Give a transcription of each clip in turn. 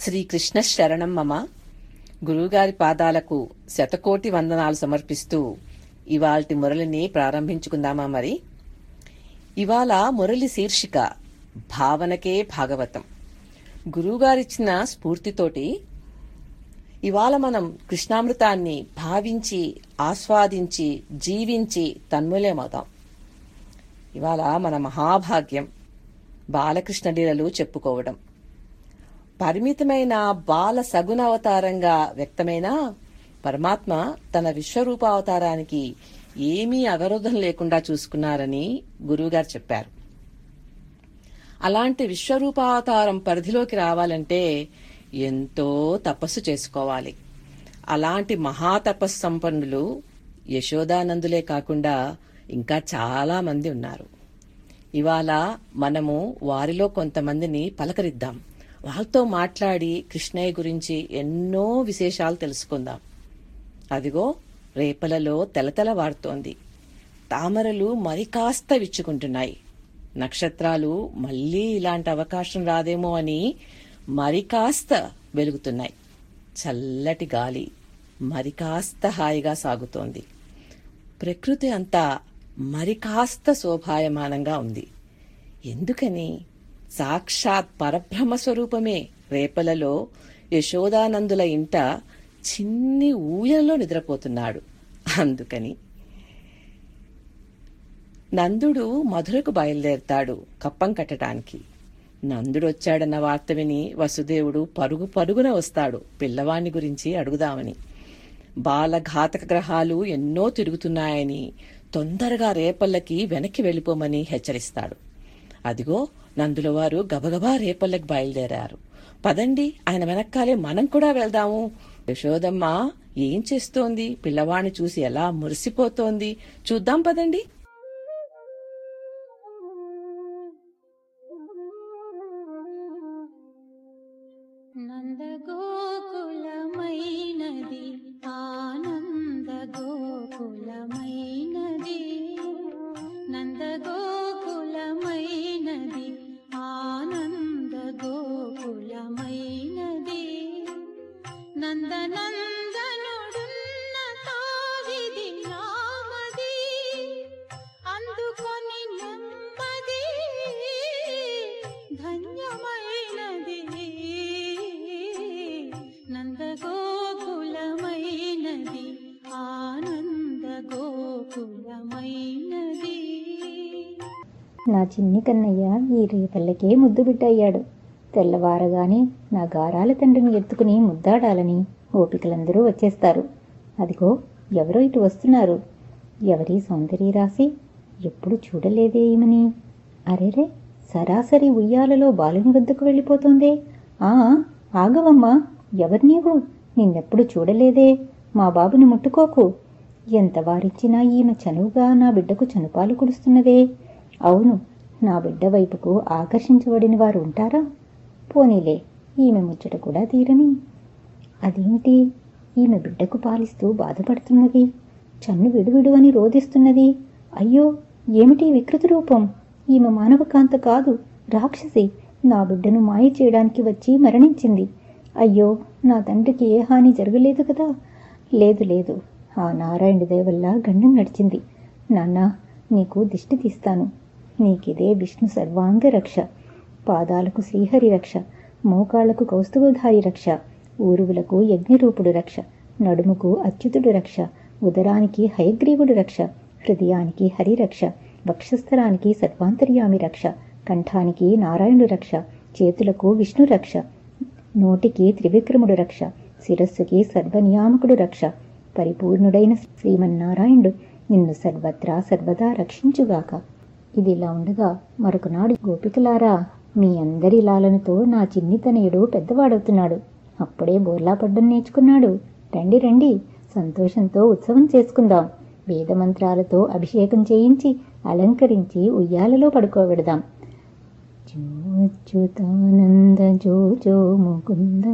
శ్రీకృష్ణ శరణం మమ. గురువుగారి పాదాలకు శతకోటి వందనాలు సమర్పిస్తూ ఇవాల్టి మురళిని ప్రారంభించుకుందామా మరి. ఇవాళ మురళి శీర్షిక భావనకే భాగవతం. గురువుగారిచ్చిన స్ఫూర్తితోటి ఇవాళ మనం కృష్ణామృతాన్ని భావించి ఆస్వాదించి జీవించి తన్మూలమవుతాం. ఇవాళ మన మహాభాగ్యం బాలకృష్ణ లీలలు చెప్పుకోవడం. పరిమితమైన బాల సగుణ అవతారంగా వ్యక్తమైన పరమాత్మ తన విశ్వరూపావతారానికి ఏమీ అవరోధం లేకుండా చూసుకున్నారని గురువుగారు చెప్పారు. అలాంటి విశ్వరూపావతారం పరిధిలోకి రావాలంటే ఎంతో తపస్సు చేసుకోవాలి. అలాంటి మహాతపస్సు సంపన్నులు యశోదానందులే కాకుండా ఇంకా చాలా మంది ఉన్నారు. ఇవాళ మనము వారిలో కొంతమందిని పలకరిద్దాం. వాళ్ళతో మాట్లాడి కృష్ణయ్య గురించి ఎన్నో విశేషాలు తెలుసుకుందాం. అదిగో రేపలలో తెలతెలవాడుతోంది. తామరలు మరి కాస్త విచ్చుకుంటున్నాయి. నక్షత్రాలు మళ్లీ ఇలాంటి అవకాశం రాదేమో అని మరి కాస్త వెలుగుతున్నాయి. చల్లటి గాలి మరి కాస్త హాయిగా సాగుతోంది. ప్రకృతి అంతా మరి కాస్త శోభాయమానంగా ఉంది. ఎందుకని? సాక్షాత్ పరబ్రహ్మ స్వరూపమే రేపలలో యశోదానందుల ఇంట చిన్ని ఊయలలో నిద్రపోతున్నాడు. అందుకని నందుడు మధురకు బయలుదేరతాడు కప్పం కట్టడానికి. నందుడొచ్చాడన్న వార్త విని వసుదేవుడు పరుగు పరుగున వస్తాడు పిల్లవాణ్ణి గురించి అడుగుదామని. బాలఘాతక గ్రహాలు ఎన్నో తిరుగుతున్నాయని తొందరగా రేపల్లకి వెనక్కి వెళ్లిపోమని హెచ్చరిస్తాడు. అదిగో నందుల వారు గబగబా రేపల్లకి బయలుదేరారు. పదండి, ఆయన వెనక్కాలే మనం కూడా వెళ్దాము. యశోదమ్మ ఏం చేస్తోంది? పిల్లవాణ్ణి చూసి ఎలా మురిసిపోతోంది చూద్దాం పదండి. నందగోకులమైనది ఆనంద గోకులమైనది, నందగోకులమైనది ఆనంద గోకులమైనది, నందనందనుడున్న తావిది నామది, అందుకొని నెమ్మది ధన్యమైనది, నందగోకులమైనది ఆనంద గోకులమైనది. నా చిన్ని కన్నయ్య ఈ రేపల్లకే ముద్దు బిడ్డయ్యాడు. తెల్లవారగానే నా గారాల తండ్రిని ఎత్తుకుని ముద్దాడాలని గోపికలందరూ వచ్చేస్తారు. అదిగో ఎవరో ఇటు వస్తున్నారు. ఎవరి సౌందర్యరాశి? ఎప్పుడు చూడలేదే ఈమెని. అరేరే, సరాసరి ఉయ్యాలలో బాలుని వద్దకు వెళ్ళిపోతోందే. ఆగవమ్మా, ఎవరు నీవు? నిన్నెప్పుడు చూడలేదే. మా బాబుని ముట్టుకోకు. ఎంత వారిచ్చినా ఈమె చనువుగా నా బిడ్డకు చనుపాలు కుడుస్తున్నదే. అవును, నా బిడ్డ వైపుకు ఆకర్షించబడిన వారు ఉంటారా? పోనీలే, ఈమె ముచ్చట కూడా తీరని. అదేమిటి, ఈమె బిడ్డకు పాలిస్తూ బాధపడుతున్నది. చన్ను విడువిడు అని రోధిస్తున్నది. అయ్యో, ఏమిటి వికృతి రూపం? ఈమె మానవకాంత కాదు, రాక్షసి. నా బిడ్డను మాయ చేయడానికి వచ్చి మరణించింది. అయ్యో, నా తండ్రికి ఏ హాని జరగలేదు కదా? లేదు లేదు, ఆ నారాయణ దయ వల్ల గండం నడిచింది. నాన్న, నీకు దిష్టి తీస్తాను. నీకిదే విష్ణు సర్వాంగ రక్ష. పాదాలకు శ్రీహరి రక్ష, మోకాళ్లకు కౌస్తుభధారి రక్ష, ఊరువులకు యజ్ఞరూపుడు రక్ష, నడుముకు అచ్యుతుడు రక్ష, ఉదరానికి హయగ్రీవుడు రక్ష, హృదయానికి హరి రక్ష, వక్షస్థలానికి సర్వాంతర్యామి రక్ష, కంఠానికి నారాయణుడు రక్ష, చేతులకు విష్ణు రక్ష, నోటికి త్రివిక్రముడు రక్ష, శిరస్సుకి సర్వనియామకుడు రక్ష. పరిపూర్ణుడైన శ్రీమన్నారాయణుడు నిన్ను సర్వత్రా సర్వదా రక్షించుగాక. ఇదిలా ఉండగా మరొకనాడు, గోపికలారా, మీ అందరి లాలనతో నా చిన్నితనయుడు పెద్దవాడవుతున్నాడు. అప్పుడే బోర్లా పడ్డం నేర్చుకున్నాడు. రండి రండి, సంతోషంతో ఉత్సవం చేసుకుందాం. వేదమంత్రాలతో అభిషేకం చేయించి అలంకరించి ఉయ్యాలలో పడుకోబెడదాం. జో అచ్యుతానంద జో జో ముకుంద,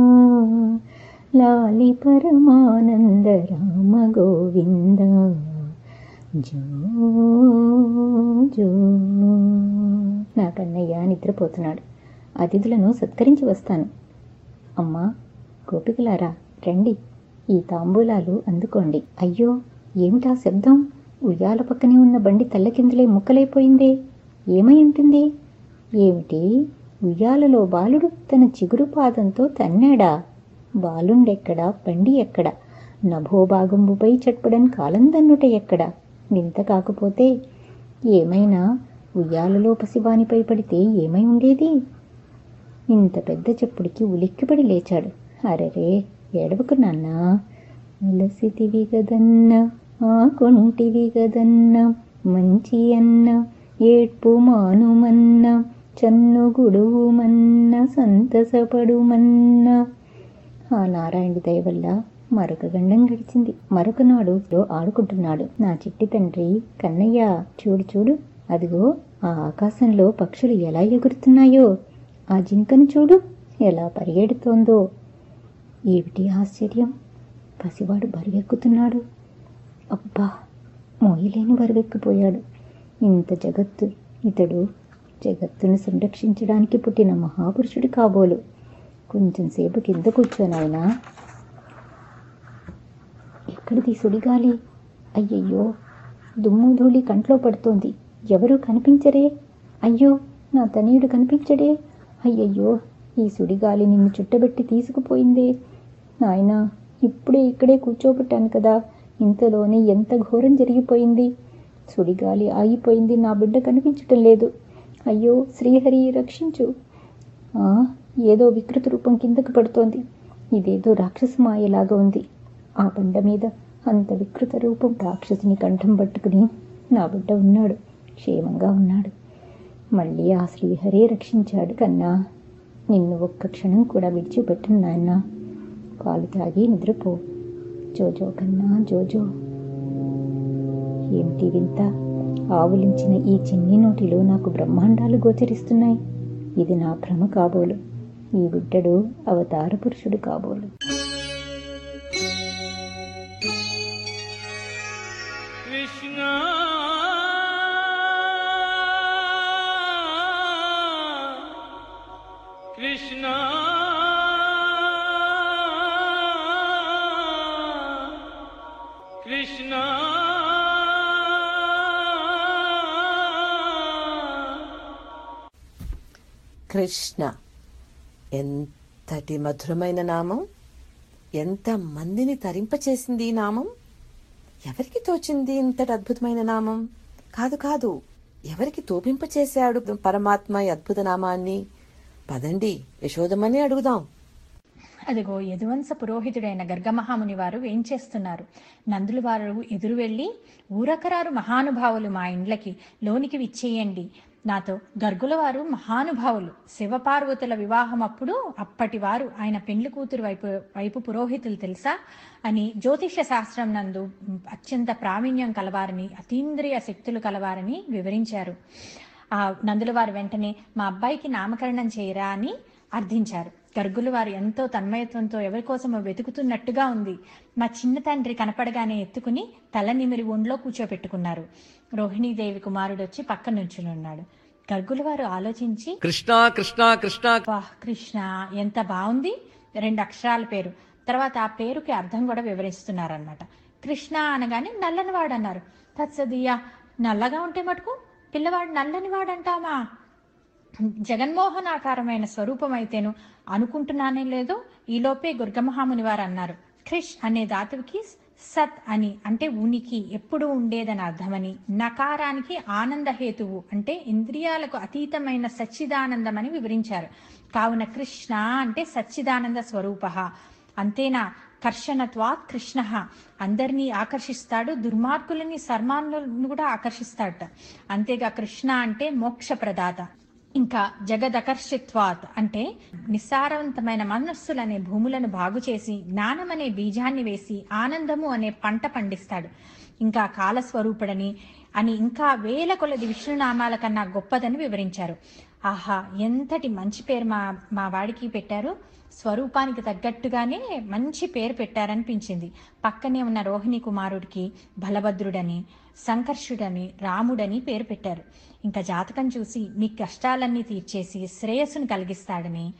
లాలి పరమానంద రామ గోవింద, జో జో. నా కన్నయ్య నిద్రపోతున్నాడు. అతిథులను సత్కరించి వస్తాను. అమ్మా, గోపికలారా రండి, ఈ తాంబూలాలు అందుకోండి. అయ్యో, ఏమిటా శబ్దం? ఉయ్యాల పక్కనే ఉన్న బండి తల్లకిందులై ముక్కలైపోయిందే. ఏమై ఉంటుంది? ఏమిటి, ఉయ్యాలలో బాలుడు తన చిగురు పాదంతో తన్నాడా? బాలుండెక్కడా, బండి ఎక్కడా? నభోభాగంబుపై చట్పడని కాలందన్నుట ఎక్కడా? వింత కాకపోతే ఏమైనా ఉయ్యాలలో పసివానిపై పడితే ఏమై ఉండేది? ఇంత పెద్ద చెప్పుడికి ఉలిక్కిపడి లేచాడు. అరెరే, ఏడవకు నాన్నా, అలసితివి గదన్న, ఆ కొంటివి గదన్న, మంచి అన్న, ఏడ్పు మానుమన్న, చన్ను గుడువుమన్న, సంతసపడుమన్న. ఆ నారాయణుడి దయ వల్ల మరొక గండం గడిచింది. మరొక నాడు ఆడుకుంటున్నాడు నా చిట్టి తండ్రి కన్నయ్య. చూడు చూడు, అదిగో ఆ ఆకాశంలో పక్షులు ఎలా ఎగురుతున్నాయో. ఆ జింకను చూడు, ఎలా పరిగెడుతోందో. ఏమిటి ఆశ్చర్యం! పసివాడు బరువెక్కుతున్నాడు. అబ్బా, మోయలేని బరువెక్కిపోయాడు. ఇంత జగత్తు, ఇతడు జగత్తును సంరక్షించడానికి పుట్టిన మహాపురుషుడు కాబోలు. కొంచెం సేపు కింద కూర్చోనాయనా. ఎక్కడిది సుడిగాలి? అయ్యయ్యో, దుమ్ము ధూళి కంట్లో పడుతోంది. ఎవరూ కనిపించరే. అయ్యో, నా తనయుడు కనిపించడే. అయ్యయ్యో, ఈ సుడిగాలి నిన్ను చుట్టబెట్టి తీసుకుపోయిందే. నాయనా, ఇప్పుడే ఇక్కడే కూర్చోబెట్టాను కదా, ఇంతలోనే ఎంత ఘోరం జరిగిపోయింది. సుడిగాలి ఆగిపోయింది, నా బిడ్డ కనిపించటం లేదు. అయ్యో శ్రీహరి, రక్షించు. ఏదో వికృత రూపం కిందకు పడుతోంది. ఇదేదో రాక్షస మాయలాగా ఉంది. ఆ బండ మీద అంత వికృత రూపం రాక్షసుని కంఠం పట్టుకుని నా బిడ్డ ఉన్నాడు, క్షేమంగా ఉన్నాడు. మళ్ళీ ఆ శ్రీహరే రక్షించాడు. కన్నా, నిన్ను ఒక్క క్షణం కూడా విడిచిపెట్టను నాయనా. పాలు తాగి నిద్రపో. జోజో కన్నా, జోజో. ఏమిటి వింత! ఆవులించిన ఈ చిన్ని నోటిలో నాకు బ్రహ్మాండాలు గోచరిస్తున్నాయి. ఇది నా భ్రమ కాబోలు. ఈ బిడ్డడు అవతార పురుషుడు కాబోలు. కృష్ణ కృష్ణ కృష్ణ కృష్ణ, ఎంతటి మధురమైన నామం! ఎంత మందిని తరింపచేసింది ఈ నామం! ఎవరికి తోచింది ఇంతటి అద్భుతమైన నామం? కాదు కాదు, ఎవరికి తోపింపచేశాడు పరమాత్మ ఈ అద్భుత నామాన్ని? పదండి, యశోదమ్మని అడుగుదాం. అదిగో యదువంశ పురోహితుడైన గర్గమహాముని వారు వేంచేస్తున్నారు. నందులు వారు ఎదురు వెళ్ళి, ఊరకరారు మహానుభావులు మా ఇండ్లకి, లోనికి విచ్చేయండి. నాతో గర్గుల వారు మహానుభావులు. శివపార్వతుల వివాహం అప్పుడు అప్పటి వారు, ఆయన పెండ్లి కూతురు వైపు పురోహితులు తెలుసా అని జ్యోతిష్య శాస్త్రం నందు అత్యంత ప్రావీణ్యం కలవారని, అతీంద్రియ శక్తులు కలవారని వివరించారు. ఆ నందుల వారు వెంటనే మా అబ్బాయికి నామకరణం చేయరా అని అర్థించారు. గర్గుల వారు ఎంతో తన్మయత్వంతో ఎవరి కోసమో వెతుకుతున్నట్టుగా ఉంది. మా చిన్న తండ్రి కనపడగానే ఎత్తుకుని తల నిమిరి ఒంట్లో కూర్చోపెట్టుకున్నారు. రోహిణీదేవి కుమారుడు వచ్చి పక్క నుంచునున్నాడు. గర్గుల వారు ఆలోచించి, కృష్ణ కృష్ణ కృష్ణ, వాహ్ కృష్ణ, ఎంత బాగుంది! 2 అక్షరాల పేరు. తర్వాత ఆ పేరుకి అర్థం కూడా వివరిస్తున్నారన్నమాట. కృష్ణ అనగానే నల్లనివాడు అన్నారు. తత్సదియా, నల్లగా ఉంటే మటుకు పిల్లవాడు నల్లని వాడంటామా? జగన్మోహనాకారమైన స్వరూపం అయితేను అనుకుంటున్నానే లేదో ఈలోపే దుర్గమహాముని వారు అన్నారు, క్రిష్ అనే ధాతువుకి సత్ అని అంటే ఉనికి, ఎప్పుడు ఉండేదని అర్థమని, నకారానికి ఆనందహేతువు అంటే ఇంద్రియాలకు అతీతమైన సచ్చిదానందమని వివరించారు. కావున కృష్ణ అంటే సచ్చిదానంద స్వరూప. అంతేనా, కర్షణత్వాత్ కృష్ణ, అందరినీ ఆకర్షిస్తాడు, దుర్మార్గులని సన్మార్గులను కూడా ఆకర్షిస్తాడట. అంతేగా కృష్ణ అంటే మోక్ష ప్రదాత. ఇంకా జగదకర్షిత్వాత్ అంటే నిస్సారవంతమైన మనస్సులనే భూములను బాగు చేసి జ్ఞానం అనే బీజాన్ని వేసి ఆనందము అనే పంట పండిస్తాడు. ఇంకా కాలస్వరూపుడని అని ఇంకా వేల కొలది విష్ణునామాల కన్నా గొప్పదని వివరించారు. ఆహా, ఎంతటి మంచి పేరు మా వాడికి పెట్టారు. స్వరూపానికి తగ్గట్టుగానే మంచి పేరు పెట్టారనిపించింది. పక్కనే ఉన్న రోహిణి కుమారుడికి బలభద్రుడని, సంకర్షుడని, రాముడని పేరు పెట్టారు. ఇంకా జాతకం చూసి మీ కష్టాలన్నీ తీర్చేసి శ్రేయస్సును కలిగిస్తాడని,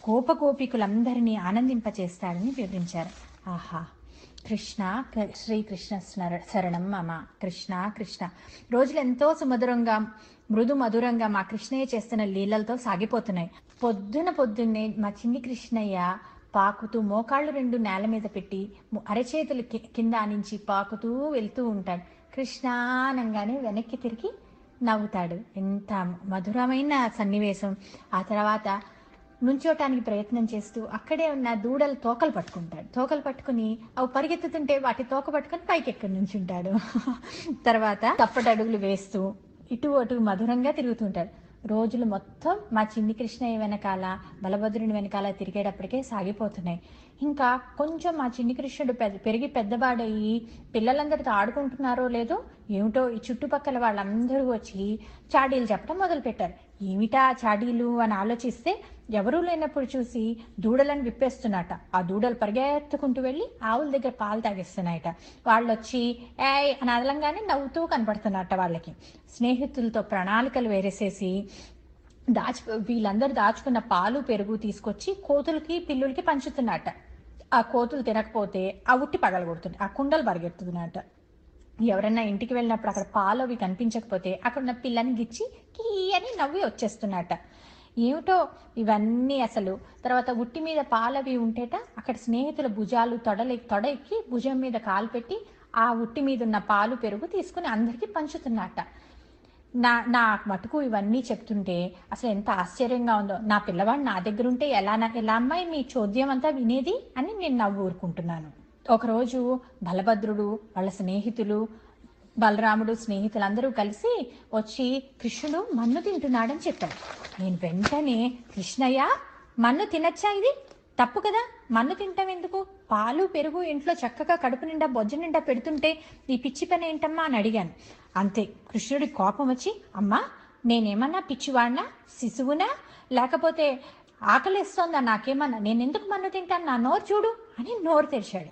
గోపగోపికులందరినీ ఆనందింపచేస్తాడని వివరించారు. ఆహా, కృష్ణ శ్రీకృష్ణ శరణం మమ. కృష్ణ కృష్ణ. రోజులు ఎంతో సుమధురంగా మృదు మధురంగా మా కృష్ణయ్య చేస్తున్న లీలలతో సాగిపోతున్నాయి. పొద్దున్నే మా చిన్ని కృష్ణయ్య పాకుతూ మోకాళ్ళు 2 నేల మీద పెట్టి అరచేతులు కింద ఆనించి పాకుతూ వెళ్తూ ఉంటాడు. కృష్ణ అనగానే వెనక్కి తిరిగి నవ్వుతాడు. ఎంత మధురమైన సన్నివేశం. ఆ తర్వాత నుంచోటానికి ప్రయత్నం చేస్తూ అక్కడే ఉన్న దూడల తోకలు పట్టుకుంటాడు. తోకలు పట్టుకుని అవి పరిగెత్తుతుంటే వాటి తోక పట్టుకుని పైకి ఎక్కడి నుంచుంటాడు. తర్వాత తప్పటడుగులు వేస్తూ ఇటు అటు మధురంగా తిరుగుతుంటాడు. రోజులు మొత్తం మా చిన్ని కృష్ణయ్య వెనకాల బలభద్రుని వెనకాల తిరిగేటప్పటికే సాగిపోతున్నాయి. ఇంకా కొంచెం మా చిన్ని కృష్ణుడు పెరిగి పెద్దవాడయ్యి పిల్లలందరితో ఆడుకుంటున్నారో లేదో ఏమిటో ఈ చుట్టుపక్కల వాళ్ళందరూ వచ్చి చాడీలు చెప్పడం మొదలుపెట్టారు. ఏమిటా చాడీలు అని ఆలోచిస్తే ఎవరూ లేనప్పుడు చూసి దూడలను విప్పేస్తున్నట. ఆ దూడలు పరిగెత్తుకుంటూ వెళ్ళి ఆవుల దగ్గర పాలు తాగిస్తున్నాయట. వాళ్ళు వచ్చి ఏయ్ అని అదలంగానే నవ్వుతూ కనపడుతున్నట్ట. వాళ్ళకి స్నేహితులతో ప్రణాళికలు వేరేసేసి వీళ్ళందరూ దాచుకున్న పాలు పెరుగు తీసుకొచ్చి కోతులకి పిల్లులకి పంచుతున్నట్ట. ఆ కోతులు తినకపోతే ఆ ఉట్టి పగలగొడుతుంది, ఆ కుండలు పరిగెడుతున్నట్ట. ఎవరైనా ఇంటికి వెళ్ళినప్పుడు అక్కడ పాలు అవి కనిపించకపోతే అక్కడ ఉన్న పిల్లని గిచ్చి కీ అని నవ్వి వచ్చేస్తున్నట్ట. ఏమిటో ఇవన్నీ అసలు. తర్వాత ఉట్టి మీద పాలవి ఉంటేట అక్కడ స్నేహితుల భుజాలు తొడ ఎక్కి భుజం మీద కాలు పెట్టి ఆ ఉట్టి మీద ఉన్న పాలు పెరుగు తీసుకుని అందరికీ పంచుతున్నట్ట. నా మటుకు ఇవన్నీ చెప్తుంటే అసలు ఎంత ఆశ్చర్యంగా ఉందో. నా పిల్లవాడు నా దగ్గర ఉంటే ఎలా అమ్మాయి మీ చోద్యం అంతా వినేది అని నేను నవ్వు ఊరుకుంటున్నాను. ఒకరోజు బలభద్రుడు వాళ్ళ స్నేహితులు బలరాముడు స్నేహితులందరూ కలిసి వచ్చి కృష్ణుడు మన్ను తింటున్నాడని చెప్పారు. నేను వెంటనే కృష్ణయ్య మన్ను తినచ్చా, ఇది తప్పు కదా, మన్ను తింటాం ఎందుకు, పాలు పెరుగు ఇంట్లో చక్కగా కడుపు నిండా బొజ్జ నిండా పెడుతుంటే ఈ పిచ్చి పని ఏంటమ్మా అని అడిగాను. అంతే కృష్ణుడికి కోపం వచ్చి, అమ్మా నేనేమన్నా పిచ్చివాడినా, శిశువునా, లేకపోతే ఆకలిస్తోందా నాకేమన్నా, నేనెందుకు మన్ను తింటాను, నా నోరు చూడు అని నోరు తెరిచాడు.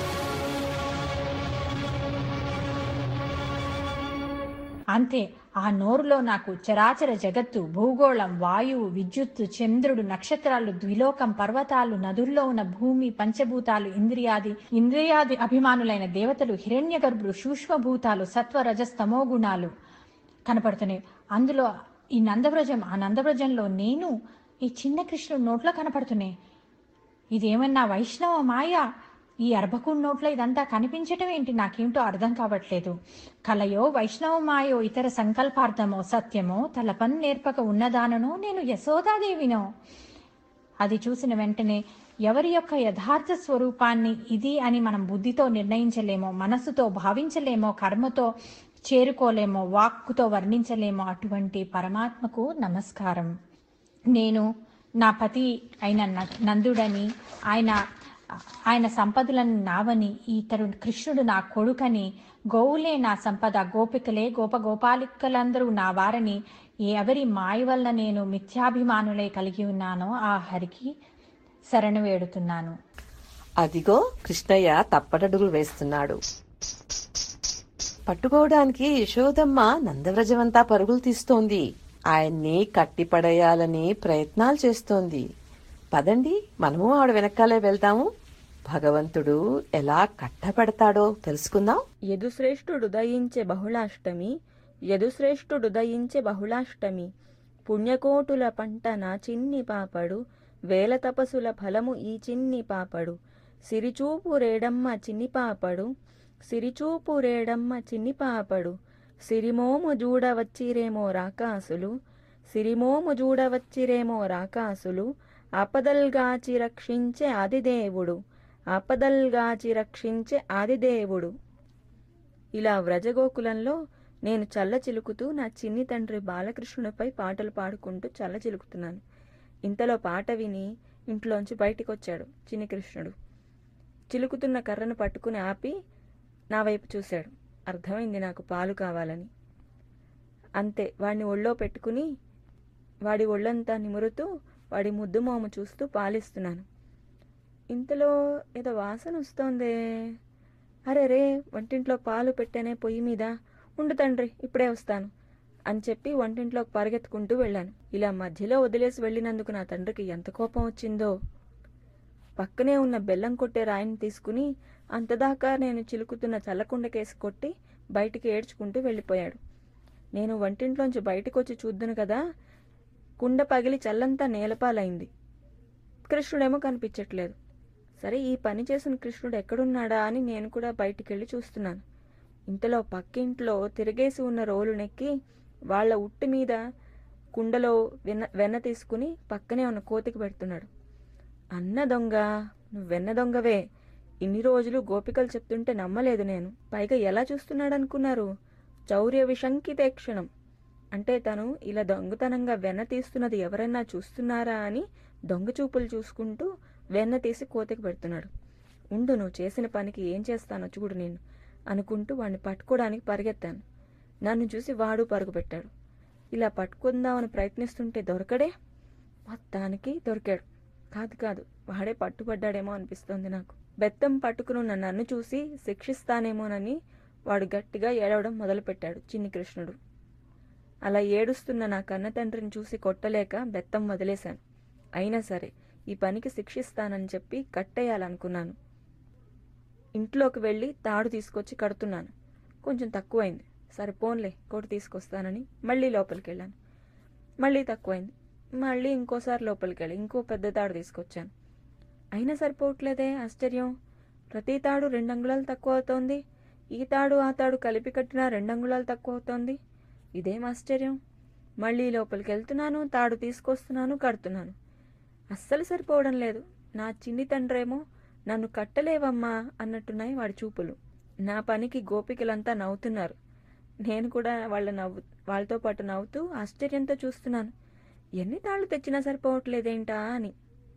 అంతే ఆ నోరులో నాకు చరాచర జగత్తు, భూగోళం, వాయువు, విద్యుత్తు, చంద్రుడు, నక్షత్రాలు, ద్విలోకం, పర్వతాలు, నదుల్లో ఉన్న భూమి, పంచభూతాలు, ఇంద్రియాది అభిమానులైన దేవతలు, హిరణ్య గర్భులు, సూక్ష్మభూతాలు, సత్వ రజస్తమో గుణాలు కనపడుతున్నాయి. అందులో ఈ నందవ్రజం, ఆ నందవ్రజంలో నేను ఈ చిన్న కృష్ణుడు నోట్లో కనపడుతున్నాయి. ఇదేమన్నా వైష్ణవ మాయ? ఈ అర్భకుడి నోట్లో ఇదంతా కనిపించటం ఏంటి? నాకేమిటో అర్థం కావట్లేదు. కలయో వైష్ణవమాయో ఇతర సంకల్పార్థమో సత్యమో తలపన్ నేర్పక ఉన్నదాననో నేను యశోదాదేవినో. అది చూసిన వెంటనే ఎవరి యొక్క యథార్థ స్వరూపాన్ని ఇది అని మనం బుద్ధితో నిర్ణయించలేమో, మనసుతో భావించలేమో, కర్మతో చేరుకోలేమో, వాక్కుతో వర్ణించలేమో అటువంటి పరమాత్మకు నమస్కారం. నేను నా పతి అయిన నందుడని, ఆయన సంపదలను నావని, ఇతరు కృష్ణుడు నా కొడుకని, గోవులే నా సంపద, గోపికలే గోపాలికలందరూ నా వారని, ఎవరి మాయ వల్ల నేను మిథ్యాభిమానులే కలిగి ఉన్నానో ఆ హరికి శరణు వేడుతున్నాను. అదిగో కృష్ణయ్య తప్పటడుగులు వేస్తున్నాడు. పట్టుకోవడానికి యశోదమ్మ నందవ్రజమంతా పరుగులు తీస్తోంది. ఆయన్ని కట్టిపడేయాలని ప్రయత్నాలు చేస్తోంది. పదండి, మనము ఆవిడ వెనకాలే వెళ్దాము. భగవంతుడు ఎలా కట్టపెడతాడో తెలుసుకుందాం. యదుశ్రేష్ఠుడుదయించే బహుళాష్టమి పుణ్యకోటుల పంట నా చిన్ని పాపడు, వేల తపసుల ఫలము ఈ చిన్ని పాపడు, సిరిచూపు రేడమ్మ చిన్ని పాపడు, సిరిమోము జూడవచ్చిరేమో రాకాసులు, ఆపదల్గాచి రక్షించే ఆదిదేవుడు. ఇలా వ్రజగోకులంలో నేను చల్ల చిలుకుతూ నా చిన్ని తండ్రి బాలకృష్ణునిపై పాటలు పాడుకుంటూ చల్ల చిలుకుతున్నాను. ఇంతలో పాట విని ఇంట్లోంచి బయటికొచ్చాడు చిన్ని కృష్ణుడు. చిలుకుతున్న కర్రను పట్టుకుని ఆపి నా వైపు చూశాడు. అర్థమైంది నాకు పాలు కావాలని. అంతే వాడిని ఒళ్ళో పెట్టుకుని వాడి ఒళ్ళంతా నిమురుతూ వాడి ముద్దు మోము చూస్తూ పాలిస్తున్నాను. ఇంతలో ఏదో వాసన వస్తోందే. అరే వంటింట్లో పాలు పెట్టానే పొయ్యి మీద, ఉండు తండ్రి ఇప్పుడే వస్తాను అని చెప్పి వంటింట్లోకి పరిగెత్తుకుంటూ వెళ్ళాను. ఇలా మధ్యలో వదిలేసి వెళ్ళినందుకు నా తండ్రికి ఎంత కోపం వచ్చిందో. పక్కనే ఉన్న బెల్లం కొట్టే రాయిని తీసుకుని అంతదాకా నేను చిలుకుతున్న చల్లకుండకేసి కొట్టి బయటికి ఏడ్చుకుంటూ వెళ్ళిపోయాడు. నేను వంటింట్లోంచి బయటకు వచ్చి చూద్దును కదా, కుండ పగిలి చల్లంతా నేలపాలైంది. కృష్ణుడేమో కనిపించట్లేదు. సరే, ఈ పని చేసిన కృష్ణుడు ఎక్కడున్నాడా అని నేను కూడా బయటికెళ్ళి చూస్తున్నాను. ఇంతలో పక్కింట్లో తిరిగేసి ఉన్న రోలు నెక్కి వాళ్ల ఉట్టి మీద కుండలో వెన్న తీసుకుని పక్కనే ఉన్న కోతికి పెడుతున్నాడు. అన్న దొంగ, నువ్వు వెన్న దొంగవే. ఇన్ని రోజులు గోపికలు చెప్తుంటే నమ్మలేదు నేను. పైగా ఎలా చూస్తున్నాడు అనుకున్నారు? చౌర్య విశంకితే క్షణం. అంటే తను ఇలా దొంగతనంగా వెన్న తీస్తున్నది ఎవరైనా చూస్తున్నారా అని దొంగ చూపులు చూసుకుంటూ వెన్న తీసి కోతికి పెడుతున్నాడు. ఉండు, నువ్వు చేసిన పనికి ఏం చేస్తానో చూడు నేను అనుకుంటూ వాడిని పట్టుకోవడానికి పరిగెత్తాను. నన్ను చూసి వాడు పరుగు పెట్టాడు. ఇలా పట్టుకుందామని ప్రయత్నిస్తుంటే దొరకడే. మొత్తానికి దొరికాడు. కాదు, వాడే పట్టుబడ్డాడేమో అనిపిస్తోంది నాకు. బెత్తం పట్టుకున్న నన్ను చూసి శిక్షిస్తానేమోనని వాడు గట్టిగా ఏడవడం మొదలుపెట్టాడు చిన్ని కృష్ణుడు. అలా ఏడుస్తున్న నా కన్న తండ్రిని చూసి కొట్టలేక బెత్తం వదిలేశాను. అయినా సరే ఈ పనికి శిక్షిస్తానని చెప్పి కట్టేయాలనుకున్నాను. ఇంట్లోకి వెళ్ళి తాడు తీసుకొచ్చి కడుతున్నాను. కొంచెం తక్కువైంది. సరే పోన్లే, కోటి తీసుకొస్తానని మళ్ళీ లోపలికి వెళ్ళాను. మళ్ళీ తక్కువైంది. మళ్ళీ ఇంకోసారి లోపలికి వెళ్ళి ఇంకో పెద్ద తాడు తీసుకొచ్చాను. అయినా సరిపోవట్లేదే. ఆశ్చర్యం, ప్రతి తాడు 2 అంగుళాలు తక్కువ అవుతోంది. ఈ తాడు ఆ తాడు కలిపి కట్టినా 2 అంగుళాలు తక్కువ అవుతోంది. ఇదేం ఆశ్చర్యం. మళ్ళీ లోపలికి వెళ్తున్నాను, తాడు తీసుకొస్తున్నాను, కడుతున్నాను. అస్సలు సరిపోవడం లేదు. నా చిన్ని తండ్రేమో నన్ను కట్టలేవమ్మా అన్నట్టున్నాయి వాడి చూపులు. నా పనికి గోపికలంతా నవ్వుతున్నారు. నేను కూడా వాళ్ళతో పాటు నవ్వుతూ ఆశ్చర్యంతో చూస్తున్నాను. ఎన్ని తాళ్ళు తెచ్చినా సరిపోవట్లేదేంటా అని.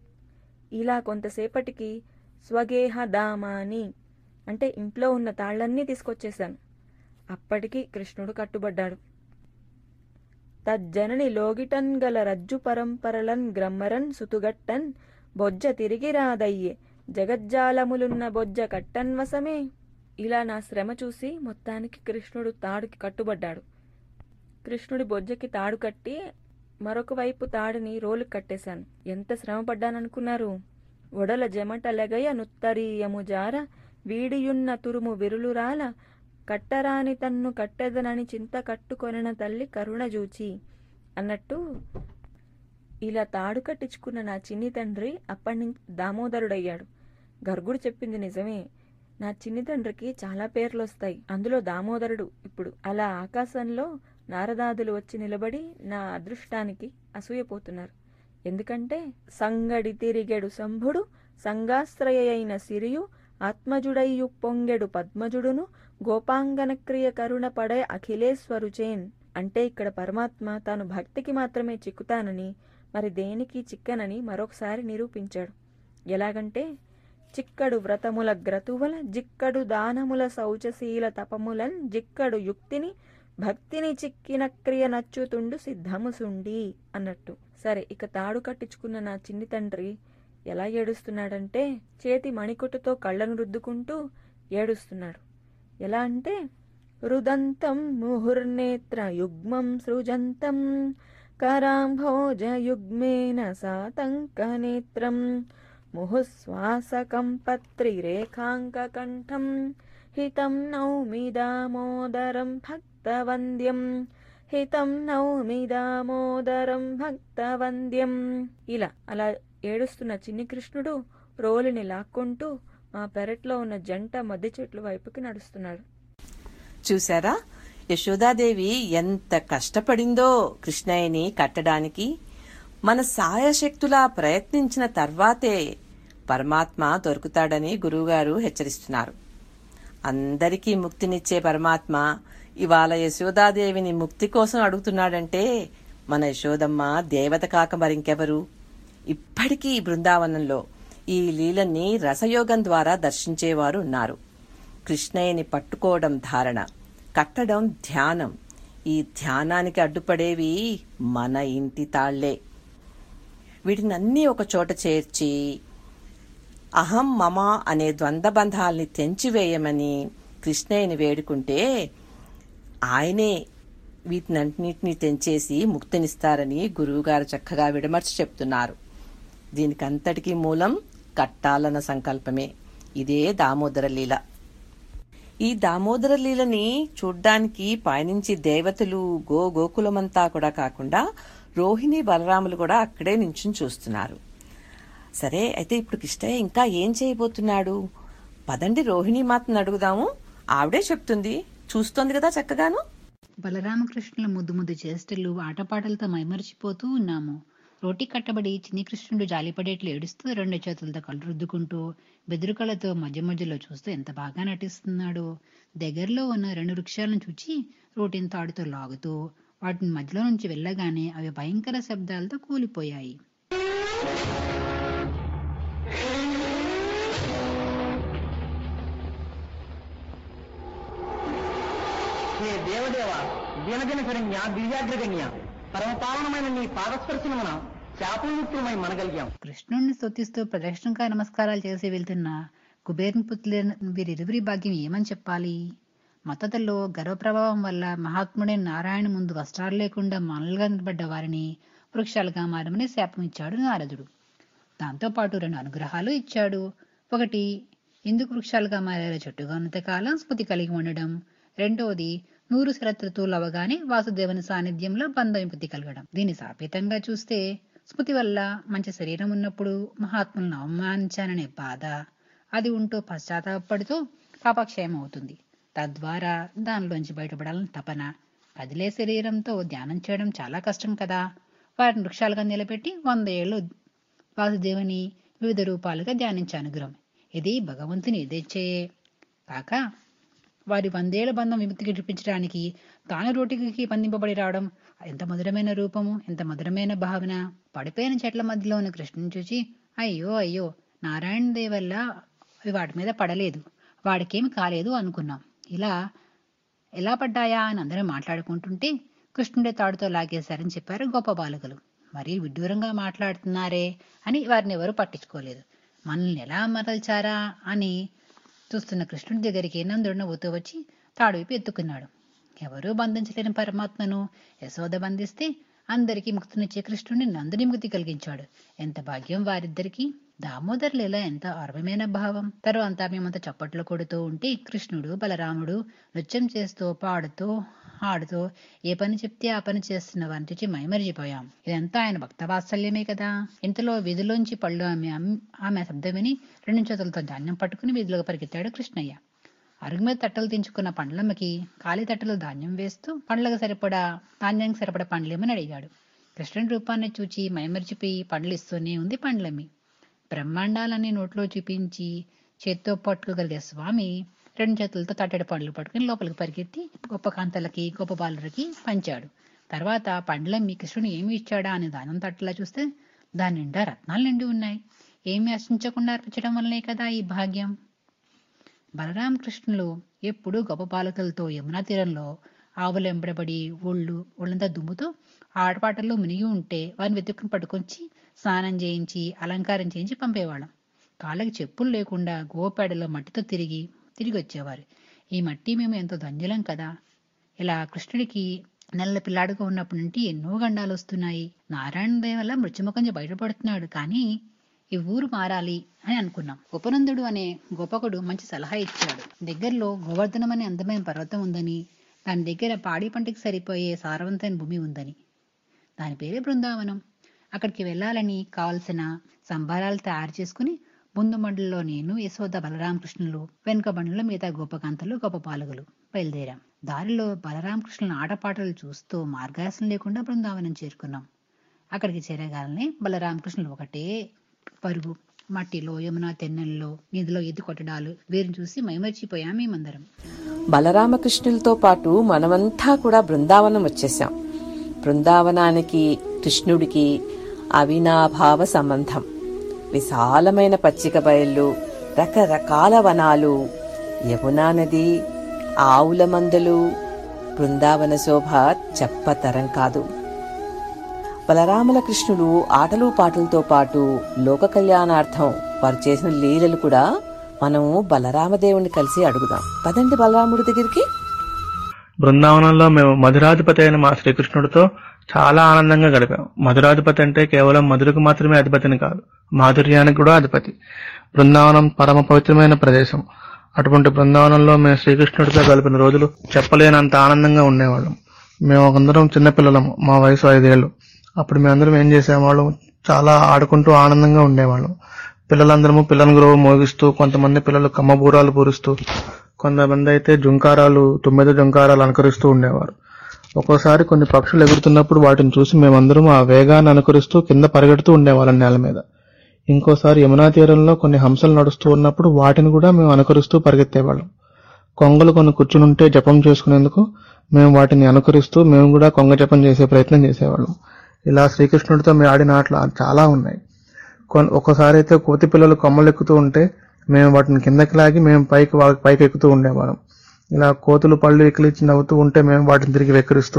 ఇలా కొంతసేపటికి స్వగేహ దామాని అంటే ఇంట్లో ఉన్న తాళ్లన్నీ తీసుకొచ్చేశాను. అప్పటికి కృష్ణుడు కట్టుబడ్డాడు. తజ్జనని లోగిటన్ గల రజ్జు పరంపరలన్ గ్రమ్మరన్ సుతుగట్టన్ బొజ్జ తిరిగి రాదయ్యే జగజ్జాలములున్న బొజ్జ కట్టన్వసమే. ఇలా నా శ్రమ చూసి మొత్తానికి కృష్ణుడు తాడుకి కట్టుబడ్డాడు. కృష్ణుడి బొజ్జకి తాడు కట్టి మరొక వైపు తాడుని రోలుకు కట్టేశాను. ఎంత శ్రమ పడ్డాననుకున్నారు? ఒడల జమటలగయ నుత్తరీయము జార వీడియున్న తురుము విరులురాల కట్టరాని తన్ను కట్టెదనని చింత కట్టుకొనిన తల్లి కరుణ జూచి అన్నట్టు ఇలా తాడు కట్టించుకున్న నా చిన్ని తండ్రి అప్పటినుంచి దామోదరుడయ్యాడు. గర్గుడు చెప్పింది నిజమే. నా చిన్ని తండ్రికి చాలా పేర్లు వస్తాయి, అందులో దామోదరుడు. ఇప్పుడు అలా ఆకాశంలో నారదాదులు వచ్చి నిలబడి నా అదృష్టానికి అసూయపోతున్నారు. ఎందుకంటే సంగడి తిరిగెడు సంభుడు సంగాశ్రయ అయిన సిరియు ఆత్మజుడయ్యు పొంగెడు పద్మజుడును గోపాంగన క్రియ కరుణ పడే అఖిలేశ్వరుచేన్. అంటే ఇక్కడ పరమాత్మ తాను భక్తికి మాత్రమే చిక్కుతానని, మరి దేనికి చిక్కనని మరొకసారి నిరూపించాడు. ఎలాగంటే చిక్కడు వ్రతముల గ్రతువుల జిక్కడు దానముల శౌచశీల తపములన్ జిక్కడు యుక్తిని భక్తిని చిక్కిన క్రియ నచ్చుతుండు సిద్ధముసుండి అన్నట్టు. సరే, ఇక తాడు కట్టించుకున్న నా చిన్ని తండ్రి ఎలా ఏడుస్తున్నాడంటే చేతి మణికొట్టుతో కళ్ళను రుద్దుకుంటూ ఏడుస్తున్నాడు. ఎలా అంటే రుదంతం ముహుర్నేత్ర యుగ్మం సృజంతం కరాంభోజ యుగ్మేన సాతంక నేత్రం ముహుశ్వాసకం పత్రిరేఖాంక కంఠం హితం నౌమి దామోదరం భక్తవంద్యం హితం నౌమి దామోదరం భక్తవంద్యం. అలా ఏడుస్తున్న చిన్ని కృష్ణుడు రోలుని లాక్కుంటూ మా పెరట్లో ఉన్న జంట మధ్య చెట్ల వైపుకి నడుస్తున్నాడు. చూశారా, యశోదాదేవి ఎంత కష్టపడిందో కృష్ణయ్యని కట్టడానికి. మన సాయశక్తులా ప్రయత్నించిన తర్వాతే పరమాత్మ దొరుకుతాడని గురువుగారు హెచ్చరిస్తున్నారు. అందరికీ ముక్తినిచ్చే పరమాత్మ ఇవాళ యశోదాదేవిని ముక్తి కోసం అడుగుతున్నాడంటే మన యశోదమ్మ దేవత కాక మరింకెవరు? ఇప్పటికీ బృందావనంలో ఈ లీలన్ని రసయోగం ద్వారా దర్శించేవారు ఉన్నారు. కృష్ణయ్యని పట్టుకోవడం ధారణ, కట్టడం ధ్యానం. ఈ ధ్యానానికి అడ్డుపడేవి మన ఇంటి తాళ్లే. వీటినన్నీ ఒక చోట చేర్చి అహం మమ అనే ద్వంద్వబంధాల్ని తెంచివేయమని కృష్ణయ్యని వేడుకుంటే ఆయనే వీటినన్నింటినీ తెంచేసి ముక్తినిస్తారని గురువుగారు చక్కగా విడమర్చి చెప్తున్నారు. దీనికంతటికీ మూలం కట్టాలన్న సంకల్పమే. ఇదే దామోదర లీల. ఈ దామోదర లీలని చూడ్డానికి పైనుంచి దేవతలు గోకులమంతా కూడా కాకుండా రోహిణి బలరాములు కూడా అక్కడే నించుని చూస్తున్నారు. సరే, అయితే ఇప్పుడు కృష్ణయ్య ఇంకా ఏం చేయబోతున్నాడు? పదండి రోహిణి మాతను అడుగుదాము. ఆవిడే చెప్తుంది. చూస్తోంది కదా చక్కగాను. బలరామకృష్ణుల ముద్దు ముద్దు చేష్టలు ఆటపాటలతో మైమరిచిపోతూ ఉన్నాము. రోటి కట్టబడి చిన్ని కృష్ణుడు జాలిపడేట్లు ఏడుస్తూ 2 చేతులతో కళ్ళు రుద్దుకుంటూ బెదురు కళ్ళతో మధ్య మధ్యలో చూస్తూ ఎంత బాగా నటిస్తున్నాడో. దగ్గరలో ఉన్న 2 వృక్షాలను చూచి రోటిని తాడుతో లాగుతూ వాటిని మధ్యలో నుంచి వెళ్ళగానే అవి భయంకర శబ్దాలతో కూలిపోయాయి. దేవదేవ దినదిన శరణ్య దివ్యాగ్రగణ్య పరమపావనమైన నీ పాదస్పర్శనమున శాపముక్తులమై మనగలిగాం. కృష్ణుడిని స్తుతిస్తూ ప్రదక్షిణకాయ నమస్కారాలు చేసి వెళ్తున్న కుబేరుని పుత్రులైన వీరిరువురి భాగ్యం ఏమని చెప్పాలి? మతతలో గర్వప్రభావం వల్ల మహాత్ముడైన నారాయణ ముందు వస్త్రాలు లేకుండా మనలుగా నిలబడ్డ వారిని వృక్షాలుగా మారమని శాపం ఇచ్చాడు నారదుడు. దాంతోపాటు 2 అనుగ్రహాలు ఇచ్చాడు. ఒకటి, ఎందుకు వృక్షాలుగా మారారో చెట్టుగా ఉన్నంత కాలం స్మృతి కలిగి ఉండడం. రెండోది, 100 శరతృతువులు అవగానే వాసుదేవుని సాన్నిధ్యంలో బంధ విముక్తి కలగడం. దీన్ని సాపేతంగా చూస్తే స్మృతి వల్ల మంచి శరీరం ఉన్నప్పుడు మహాత్ములను అవమానించాననే బాధ, అది ఉంటూ పశ్చాత్తాపడుతూ పాపక్షయం అవుతుంది. తద్వారా దానిలోంచి బయటపడాలని తపన. కదిలే శరీరంతో ధ్యానం చేయడం చాలా కష్టం కదా. వారిని వృక్షాలుగా నిలబెట్టి 100 ఏళ్ళు వాసుదేవుని వివిధ రూపాలుగా ధ్యానించే అనుగ్రహం. ఇది భగవంతుని ఎదేచ్చేయే కాక వారి 100 ఏళ్ల బంధం విముక్తికి చూపించడానికి తాను రోటికి బంధింపబడి రావడం ఎంత మధురమైన రూపము, ఎంత మధురమైన భావన. పడిపోయిన చెట్ల మధ్యలో ఉన్న కృష్ణుని చూసి అయ్యో అయ్యో నారాయణ దేవల్ల అవి వాటి మీద పడలేదు, వాడికేమి కాలేదు అనుకున్నాం. ఇలా ఎలా పడ్డాయా అని అందరూ మాట్లాడుకుంటుంటే కృష్ణుడే తాడుతో లాగేశారని చెప్పారు గొప్ప బాలకులు. మరీ విడ్డూరంగా మాట్లాడుతున్నారే అని వారిని ఎవరూ పట్టించుకోలేదు. మనల్ని ఎలా మరల్చారా అని చూస్తున్న కృష్ణుడి దగ్గరికి నందుడు నవ్వుతూ వచ్చి తాడు వైపు ఎత్తుకున్నాడు. ఎవరూ బంధించలేని పరమాత్మను యశోద బంధిస్తే అందరికీ ముక్తినిచ్చే కృష్ణుడిని నందుని ముక్తి కలిగించాడు. ఎంత భాగ్యం వారిద్దరికి. దామోదర లీల ఎంత అర్వమైన భావం. తర్వాత మేమంతా చప్పట్లు కొడుతూ ఉంటే కృష్ణుడు బలరాముడు నృత్యం చేస్తూ పాడుతూ ఆడుతూ ఏ పని చెప్తే ఆ పని చేస్తున్న వారిని చూచి మైమరిచిపోయాం. ఇదంతా ఆయన భక్త వాత్సల్యమే కదా. ఇంతలో వీధిలోంచి పళ్ళు ఆమె శబ్దం విని 2 చేతులతో ధాన్యం పట్టుకుని వీధిలోకి పరిగెత్తాడు కృష్ణయ్య. అరుగు మీద తట్టలు తెంచుకున్న పండ్లమ్మకి ఖాళీ తట్టలు ధాన్యం వేస్తూ పండ్లకు సరిపడా ధాన్యానికి సరిపడా పండ్లేమని అడిగాడు. కృష్ణుడి రూపాన్ని చూచి మైమరిచిపోయి పండ్లు ఇస్తూనే ఉంది పండ్లమ్మి. బ్రహ్మాండాలన్నీ నోట్లో చూపించి చేత్తో పట్టుకోగలిగే స్వామి 2 చేతులతో తట్టడి పండ్లు పట్టుకుని లోపలికి పరిగెత్తి గొప్ప కాంతలకి గొప్ప బాలులకి పంచాడు. తర్వాత పండ్లమ్మి కృష్ణుడు ఏమి ఇచ్చాడా అని దానం తట్టలా చూస్తే దాని నిండా రత్నాలు నిండి ఉన్నాయి. ఏమి ఆశించకుండా అర్పించడం వల్లనే కదా ఈ భాగ్యం. బలరామకృష్ణులు ఎప్పుడూ గొప్ప బాలకులతో యమునా తీరంలో ఆవులు ఎంబడబడి ఒళ్ళంతా దుమ్ముతో ఆటపాటల్లో మునిగి ఉంటే వారిని వెతుక్కుని పట్టుకొచ్చి స్నానం చేయించి అలంకారం చేయించి పంపేవాళ్ళం. కాళ్ళకి చెప్పులు లేకుండా గోపేడలో మట్టితో తిరిగి వచ్చేవారు. ఈ మట్టి మేము ఎంతో ధన్యులం కదా. ఇలా కృష్ణుడికి నెలల పిల్లాడుగా ఉన్నప్పటి నుండి ఎన్నో గండాలు వస్తున్నాయి. నారాయణ దయ వల్ల మృత్యుముఖంజ బయటపడుతున్నాడు. కానీ ఈ ఊరు మారాలి అని అనుకున్నాం. ఉపనందుడు అనే గోపకుడు మంచి సలహా ఇచ్చాడు. దగ్గరలో గోవర్ధనం అనే అందమైన పర్వతం ఉందని, దాని దగ్గర పాడి పంటకి సరిపోయే సారవంతమైన భూమి ఉందని, దాని పేరే బృందావనం. అక్కడికి వెళ్ళాలని కావలసిన సంభారాలు తయారు చేసుకుని ముందు మండలిలో నేను యశోద బలరామకృష్ణులు, వెనుక బండ్లలో మిగతా గోపకాంతలు గొప్ప పాలకులు బయలుదేరాం. దారిలో బలరామకృష్ణుల ఆటపాటలు చూస్తూ మార్గాసం లేకుండా బృందావనం చేరుకున్నాం. అక్కడికి చేరగానే బలరామకృష్ణులు ఒకటే పరుగు. మట్టిలో యమునా తెన్నెల్లో నిధిలో ఎద్దు కొట్టడాలు వీరిని చూసి మైమర్చిపోయాం మేమందరం. బలరామకృష్ణులతో పాటు మనమంతా కూడా బృందావనం వచ్చేసాం. బృందావనానికి కృష్ణుడికి అవినాభావ సంబంధం. విశాలమైన పచ్చిక బయళ్ళు, రకరకాల వనాలు, యమునా నది, ఆవుల మందలు, బృందావన శోభ చెప్పతరం కాదు. బలరాముల కృష్ణుడు ఆటలు పాటలతో పాటు లోక కళ్యాణార్థం వారు చేసిన లీలలు కూడా మనము బలరామదేవుని కలిసి అడుగుదాం. పదండి బలరాముడి దగ్గరికి. బృందావనంలో మేము మధురాధిపతి అయిన మా శ్రీకృష్ణుడితో చాలా ఆనందంగా గడిపాం. మధురాధిపతి అంటే కేవలం మధురకు మాత్రమే అధిపతిని కాదు, మాధుర్యానికి కూడా అధిపతి. బృందావనం పరమ పవిత్రమైన ప్రదేశం. అటువంటి బృందావనంలో మేము శ్రీకృష్ణుడితో గడిపిన రోజులు చెప్పలేనంత ఆనందంగా ఉండేవాళ్ళం. మేము అందరం చిన్నపిల్లలము, మా వయసు 5 ఏళ్ళు. అప్పుడు మేమందరం ఏం చేసేవాళ్ళం, చాలా ఆడుకుంటూ ఆనందంగా ఉండేవాళ్ళం. పిల్లలందరము పిల్లల గ్రోవ మోగిస్తూ, కొంతమంది పిల్లలు కమ్మబూరాలు పూరుస్తూ, కొంతమంది అయితే జుంకారాలు 9 జుంకారాలు అనుకరిస్తూ ఉండేవారు. ఒక్కోసారి కొన్ని పక్షులు ఎగురుతున్నప్పుడు వాటిని చూసి మేమందరం ఆ వేగాన్ని అనుకరిస్తూ కింద పరిగెడుతూ ఉండేవాళ్ళం నేల మీద. ఇంకోసారి యమునా తీరంలో కొన్ని హంసలు నడుస్తూ ఉన్నప్పుడు వాటిని కూడా మేము అనుకరిస్తూ పరిగెత్తేవాళ్ళం. కొంగలు కొన్ని కూర్చునుంటే జపం చేసుకునేందుకు మేము వాటిని అనుకరిస్తూ మేము కూడా కొంగ జపం చేసే ప్రయత్నం చేసేవాళ్ళం. ఇలా శ్రీకృష్ణుడితో మేము ఆడిన ఆటలు చాలా ఉన్నాయి. ఒక్కసారి అయితే కోతి పిల్లలు కొమ్మలు ఎక్కుతూ ఉంటే మేము వాటిని కిందకి లాగి మేము పైకి ఎక్కుతూ ఉండేవాళ్ళం. ఇలా కోతులు పళ్ళు ఎక్కిలిచ్చి నవ్వుతూ ఉంటే మేము వాటిని తిరిగి వెక్కిరిస్తూ,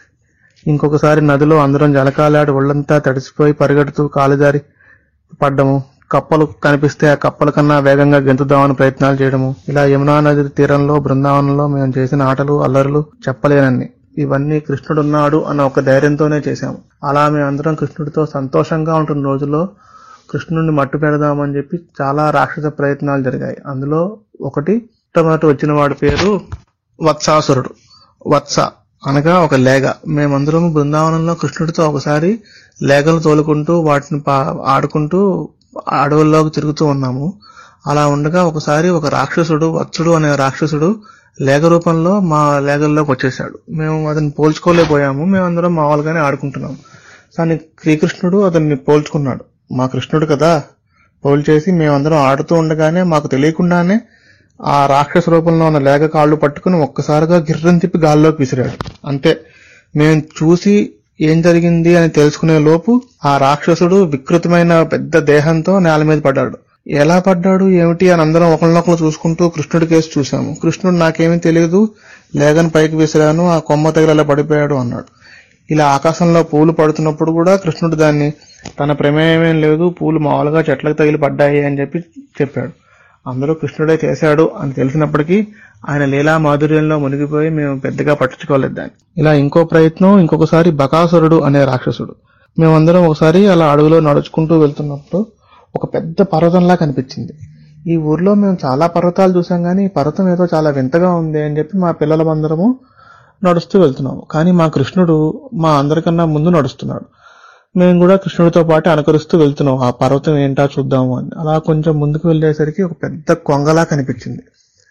ఇంకొకసారి నదిలో అందరం జలకాలాడి ఒళ్ళంతా తడిసిపోయి పరిగెడుతూ కాలుజారి పడ్డము, కప్పలు కనిపిస్తే ఆ కప్పల కన్నా వేగంగా గెంతుదామని ప్రయత్నాలు చేయడము. ఇలా యమునా నది తీరంలో బృందావనంలో మేము చేసిన ఆటలు అల్లరులు చెప్పలేనన్ని. ఇవన్నీ కృష్ణుడున్నాడు అన్న ఒక ధైర్యంతోనే చేశాము. అలా మేమందరం కృష్ణుడితో సంతోషంగా ఉంటున్న రోజుల్లో కృష్ణుడిని మట్టు పెడదామని చెప్పి చాలా రాక్షస ప్రయత్నాలు జరిగాయి. అందులో ఒకటి మొట్టమొదటి వచ్చిన వాడి పేరు వత్సాసురుడు. వత్స అనగా ఒక లేగ. మేమందరం బృందావనంలో కృష్ణుడితో ఒకసారి లేగలు తోలుకుంటూ వాటిని ఆడుకుంటూ అడవుల్లోకి తిరుగుతూ ఉన్నాము. అలా ఉండగా ఒకసారి ఒక రాక్షసుడు, వత్సుడు అనే రాక్షసుడు లేగ రూపంలో మా లేగల్లోకి వచ్చేసాడు. మేము అతన్ని పోల్చుకోలేకపోయాము. మేమందరం మామూలుగానే ఆడుకుంటున్నాము. కానీ శ్రీకృష్ణుడు అతన్ని పోల్చుకున్నాడు. మా కృష్ణుడు కదా, పోల్చేసి మేమందరం ఆడుతూ ఉండగానే మాకు తెలియకుండానే ఆ రాక్షస రూపంలో ఉన్న లేగ కాళ్ళు పట్టుకుని ఒక్కసారిగా గిర్రం తిప్పి గాల్లోకి విసిరాడు. అంతే, మేము చూసి ఏం జరిగింది అని తెలుసుకునే లోపు ఆ రాక్షసుడు వికృతమైన పెద్ద దేహంతో నేల మీద పడ్డాడు. ఎలా పడ్డాడు ఏమిటి అని అందరం ఒకరినొకరు చూసుకుంటూ కృష్ణుడి కేసు చూసాము. కృష్ణుడు నాకేమీ తెలియదు, లేగను పైకి విసిరాను, ఆ కొమ్మ తగిలేలా పడిపోయాడు అన్నాడు. ఇలా ఆకాశంలో పూలు పడుతున్నప్పుడు కూడా కృష్ణుడు దాన్ని తన ప్రమేయమేం లేదు, పూలు మామూలుగా చెట్లకు తగిలి పడ్డాయి అని చెప్పాడు. అందరూ కృష్ణుడే చేశాడు అని తెలిసినప్పటికీ ఆయన లీలా మాధుర్యంలో మునిగిపోయి మేము పెద్దగా పట్టించుకోలేదు దాన్ని. ఇలా ఇంకో ప్రయత్నం, ఇంకొకసారి బకాసురుడు అనే రాక్షసుడు. మేమందరం ఒకసారి అలా అడవిలో నడుచుకుంటూ వెళ్తున్నప్పుడు ఒక పెద్ద పర్వతంలా కనిపించింది. ఈ ఊర్లో మేము చాలా పర్వతాలు చూసాం, కానీ ఈ పర్వతం ఏదో చాలా వింతగా ఉంది అని చెప్పి మా పిల్లలందరము నడుస్తూ వెళ్తున్నాము. కానీ మా కృష్ణుడు మా అందరికన్నా ముందు నడుస్తున్నాడు. మేము కూడా కృష్ణుడితో పాటు అనుకరిస్తూ వెళ్తున్నాం. ఆ పర్వతం ఏంటా చూద్దాము అని. అలా కొంచెం ముందుకు వెళ్ళేసరికి ఒక పెద్ద కొంగలా కనిపించింది.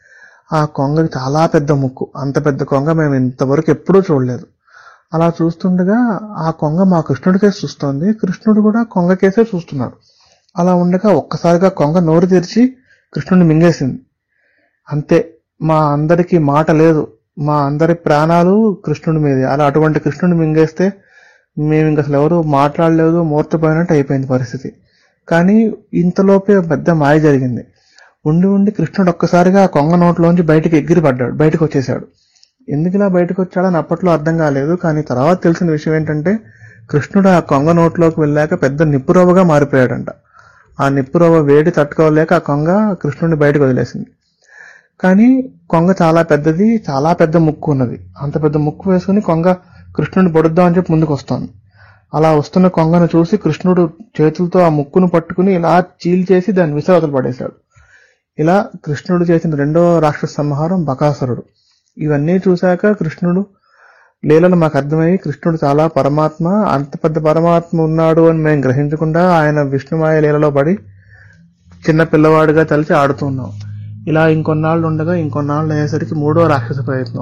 ఆ కొంగకి చాలా పెద్ద ముక్కు. అంత పెద్ద కొంగ మేము ఇంతవరకు ఎప్పుడూ చూడలేదు. అలా చూస్తుండగా ఆ కొంగ మా కృష్ణుడికేసి చూస్తోంది. కృష్ణుడు కూడా కొంగకేసే చూస్తున్నాడు. అలా ఉండగా ఒక్కసారిగా కొంగ నోరు తెరిచి కృష్ణుడిని మింగేసింది. అంతే, మా అందరికి మాట లేదు, మా అందరి ప్రాణాలు కృష్ణుడి మీదే. అలా అటువంటి కృష్ణుడిని మింగేస్తే మేము ఇంక అసలు ఎవరు మాట్లాడలేదు, మూర్తపోయినట్టు అయిపోయింది పరిస్థితి. కానీ ఇంతలోపే పెద్ద మాయ జరిగింది. ఉండి ఉండి కృష్ణుడు ఒక్కసారిగా ఆ కొంగ నోట్లోంచి బయటకు వచ్చేసాడు. ఎందుకు ఇలా బయటకు వచ్చాడని అప్పట్లో అర్థం కాలేదు. కానీ తర్వాత తెలిసిన విషయం ఏంటంటే కృష్ణుడు ఆ కొంగ నోట్లోకి వెళ్ళాక పెద్ద నిప్పురవ్వగా మారిపోయాడంట. ఆ నిప్పురవ్వ వేడి తట్టుకోలేక ఆ కొంగ కృష్ణుడిని బయటకు వదిలేసింది. కానీ కొంగ చాలా పెద్దది, చాలా పెద్ద ముక్కు ఉన్నది. అంత పెద్ద ముక్కు వేసుకుని కొంగ కృష్ణుడిని పొడుద్దామని చెప్పి ముందుకు వస్తోంది. అలా వస్తున్న కొంగను చూసి కృష్ణుడు చేతులతో ఆ ముక్కును పట్టుకుని ఇలా చీల్చేసి దాన్ని విసరవతలు పడేశాడు. ఇలా కృష్ణుడు చేసిన రెండో రాక్షస సంహారం బకాసురుడు. ఇవన్నీ చూశాక కృష్ణుడు లీలలు మాకు అర్థమయ్యి కృష్ణుడు చాలా పరమాత్మ, అంత పెద్ద పరమాత్మ ఉన్నాడు అని మేము గ్రహించకుండా ఆయన విష్ణుమాయ లీలలో పడి చిన్న పిల్లవాడిగా తలిచి ఆడుతున్నాం. ఇలా ఇంకొన్నాళ్ళు ఉండగా ఇంకొన్నాళ్ళు అయ్యేసరికి మూడో రాక్షస ప్రయత్నం.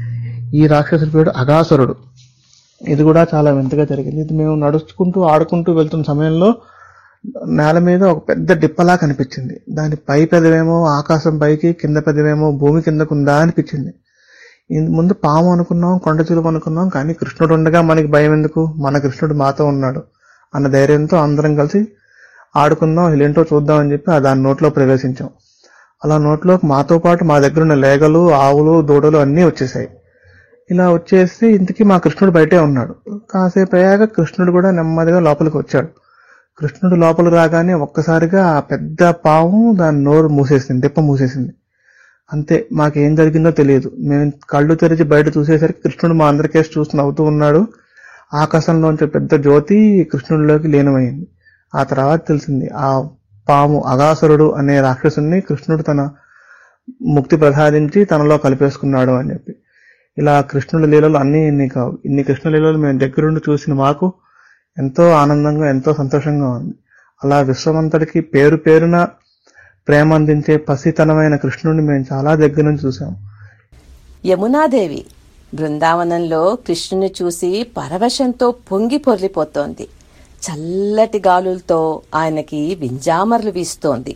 ఈ రాక్షసుడి పేరు అఘాసురుడు. ఇది కూడా చాలా వింతగా జరిగింది. ఇది మేము నడుచుకుంటూ ఆడుకుంటూ వెళ్తున్న సమయంలో నేల మీద ఒక పెద్ద డిప్పలా కనిపించింది. దాని పై పెదవేమో ఆకాశం పైకి, కింద పెదవేమో భూమి కిందకుందా అనిపించింది. ముందు పాము అనుకున్నాం, కొండ చిలువ అనుకున్నాం. కానీ కృష్ణుడు ఉండగా మనకి భయం ఎందుకు, మన కృష్ణుడు మాతో ఉన్నాడు అన్న ధైర్యంతో అందరం కలిసి ఆడుకుందాం, ఇదేంటో చూద్దామని చెప్పి దాని నోట్లో ప్రవేశించాం. అలా నోట్లోకి మాతో పాటు మా దగ్గర ఉన్న లేగలు, ఆవులు, దూడలు అన్నీ వచ్చేసాయి. ఇలా వచ్చేసి ఇంతకీ మా కృష్ణుడు బయటే ఉన్నాడు. కాసేపు అయ్యాక కృష్ణుడు కూడా నెమ్మదిగా లోపలికి వచ్చాడు. కృష్ణుడు లోపలికి రాగానే ఒక్కసారిగా ఆ పెద్ద పాము దాని నోరు మూసేసింది, డిప్ప మూసేసింది. అంతే, మాకేం జరిగిందో తెలియదు. మేము కళ్ళు తెరిచి బయట చూసేసరికి కృష్ణుడు మా అందరికేసి చూసి నవ్వుతూ ఉన్నాడు. ఆకాశంలోంచి పెద్ద జ్యోతి కృష్ణుడిలోకి లీనమైంది. ఆ తర్వాత తెలిసింది ఆ పాము అగాసురుడు అనే రాక్షసుని కృష్ణుడు తన ముక్తి ప్రసాదించి తనలో కలిపేసుకున్నాడు అని చెప్పి. ఇలా కృష్ణుడి లీలలు అన్నీ ఇన్ని కావు. ఇన్ని కృష్ణ లీలలు మేము దగ్గరుండి చూసిన మాకు ఎంతో ఆనందంగా, ఎంతో సంతోషంగా ఉంది. అలా విశ్వమంతటికి పేరు పేరున ప్రేమ అందించే పసితనమైన కృష్ణుడిని మేము చాలా దగ్గర నుంచి చూసాం. యమునాదేవి బృందావనంలో కృష్ణుని చూసి పరవశంతో పొంగి పొర్లిపోతోంది. చల్లటి గాలులతో ఆయనకి వింజామర్లు వీస్తోంది.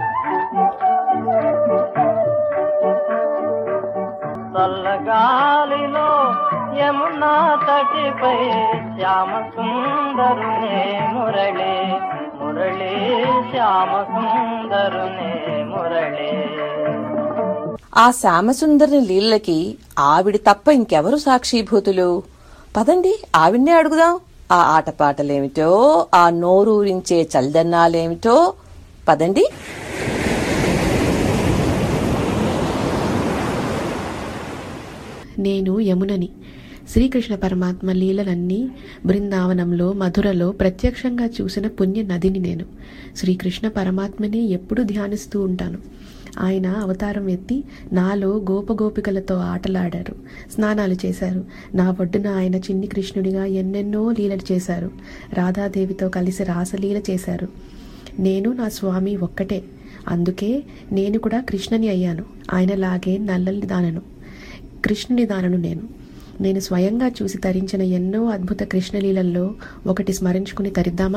చల్లగాలిలో యమునా తటిపై శ్యామ సుందరునే మురళి మురళి శ్యామ సుందరునే మురళి. ఆ శ్యామసుందరుని లీలలకి ఆవిడ తప్ప ఇంకెవరు సాక్షిభూతులు? పదండి, ఆవిడ్నే అడుగుదాం. ఆ ఆటపాటలేమిటో, ఆ నోరూరించే చల్దన్నాలేమిటో పదండి. నేను యమునని. శ్రీకృష్ణ పరమాత్మ లీలలన్నీ బృందావనంలో, మధురలో ప్రత్యక్షంగా చూసిన పుణ్య నదిని నేను. శ్రీకృష్ణ పరమాత్మని ఎప్పుడూ ధ్యానిస్తూ ఉంటాను. ఆయన అవతారం ఎత్తి నాలో గోపగోపికలతో ఆటలాడారు, స్నానాలు చేశారు. నా ఒడ్డున ఆయన చిన్ని కృష్ణుడిగా ఎన్నెన్నో లీలలు చేశారు. రాధాదేవితో కలిసి రాసలీల చేశారు. నేను నా స్వామి ఒక్కటే, అందుకే నేను కూడా కృష్ణని అయ్యాను. ఆయనలాగే నల్లని దానను, కృష్ణుని దానను. నేను స్వయంగా చూసి తరించిన ఎన్నో అద్భుత కృష్ణలీలల్లో ఒకటి స్మరించుకుని తరిద్దామా?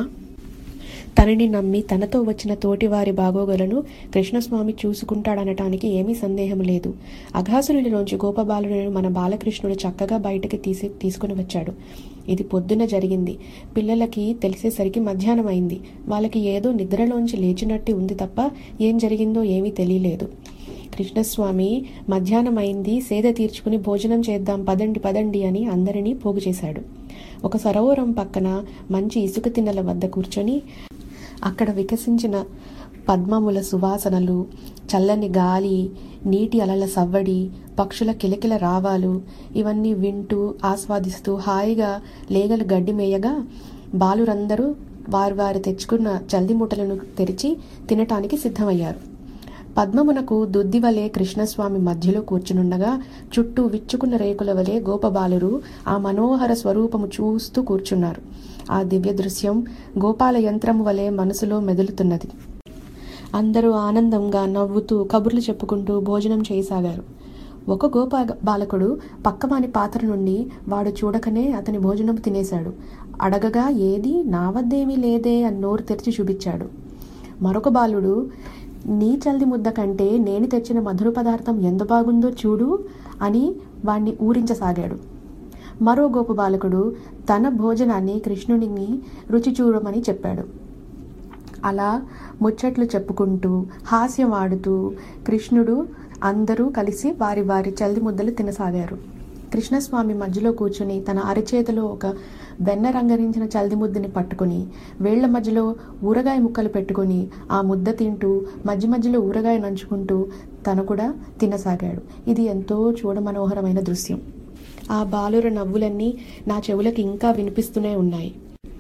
తనని నమ్మి తనతో వచ్చిన తోటివారి బాగోగులను కృష్ణస్వామి చూసుకుంటాడనటానికి ఏమీ సందేహం లేదు. అఘాసురునిలోంచి గోపబాలులను మన బాలకృష్ణుడు చక్కగా బయటకి తీసుకుని వచ్చాడు. ఇది పొద్దున జరిగింది. పిల్లలకి తెలిసేసరికి మధ్యాహ్నం అయింది. వాళ్ళకి ఏదో నిద్రలోంచి లేచినట్టు ఉంది తప్ప ఏం జరిగిందో ఏమీ తెలియలేదు. కృష్ణస్వామి మధ్యాహ్నం అయింది, సేద తీర్చుకుని భోజనం చేద్దాం, పదండి పదండి అని అందరినీ పోగు చేశాడు. ఒక సరోవరం పక్కన మంచి ఇసుక తిన్నెల వద్ద కూర్చొని అక్కడ వికసించిన పద్మముల సువాసనలు, చల్లని గాలి, నీటి అలల సవ్వడి, పక్షుల కిలకిల రావాలు ఇవన్నీ వింటూ ఆస్వాదిస్తూ హాయిగా లేగలు గడ్డి మేయగా బాలురందరూ వారు తెచ్చుకున్న చల్ది మూటలను తెరిచి తినటానికి సిద్ధమయ్యారు. పద్మమునకు దుద్ది వలె కృష్ణస్వామి మధ్యలో కూర్చునుండగా చుట్టూ విచ్చుకున్న రేకుల వలె గోపబాలురు ఆ మనోహర స్వరూపము చూస్తూ కూర్చున్నారు. ఆ దివ్య దృశ్యం గోపాల యంత్రము వలె మనసులో మెదులుతున్నది. అందరూ ఆనందంగా నవ్వుతూ కబుర్లు చెప్పుకుంటూ భోజనం చేయసాగారు. ఒక బాలకుడు పక్కవాని పాత్ర నుండి వాడు చూడకనే అతని భోజనం తినేశాడు. అడగగా ఏది, నా వద్దేమీ లేదే అని నోరు తెరిచి చూపించాడు. మరొక బాలుడు, నీ చల్ది ముద్ద కంటే నేను తెచ్చిన మధుర పదార్థం ఎంత బాగుందో చూడు అని వాణ్ణి ఊరించసాగాడు. మరో గోప బాలకుడు తన భోజనాన్ని కృష్ణుడిని రుచి చూడమని చెప్పాడు. అలా ముచ్చట్లు చెప్పుకుంటూ హాస్యం ఆడుతూ కృష్ణుడు అందరూ కలిసి వారి వారి చల్ది ముద్దలు తినసాగారు. కృష్ణస్వామి మధ్యలో కూర్చుని తన అరచేతిలో ఒక వెన్న రంగరించిన చల్ది ముద్దని పట్టుకుని వేళ్ల మధ్యలో ఊరగాయ ముక్కలు పెట్టుకుని ఆ ముద్ద తింటూ మధ్య మధ్యలో ఊరగాయ నంచుకుంటూ తను కూడా తినసాగాడు. ఇది ఎంతో చూడమనోహరమైన దృశ్యం. ఆ బాలుర నవ్వులన్నీ నా చెవులకు ఇంకా వినిపిస్తూనే ఉన్నాయి.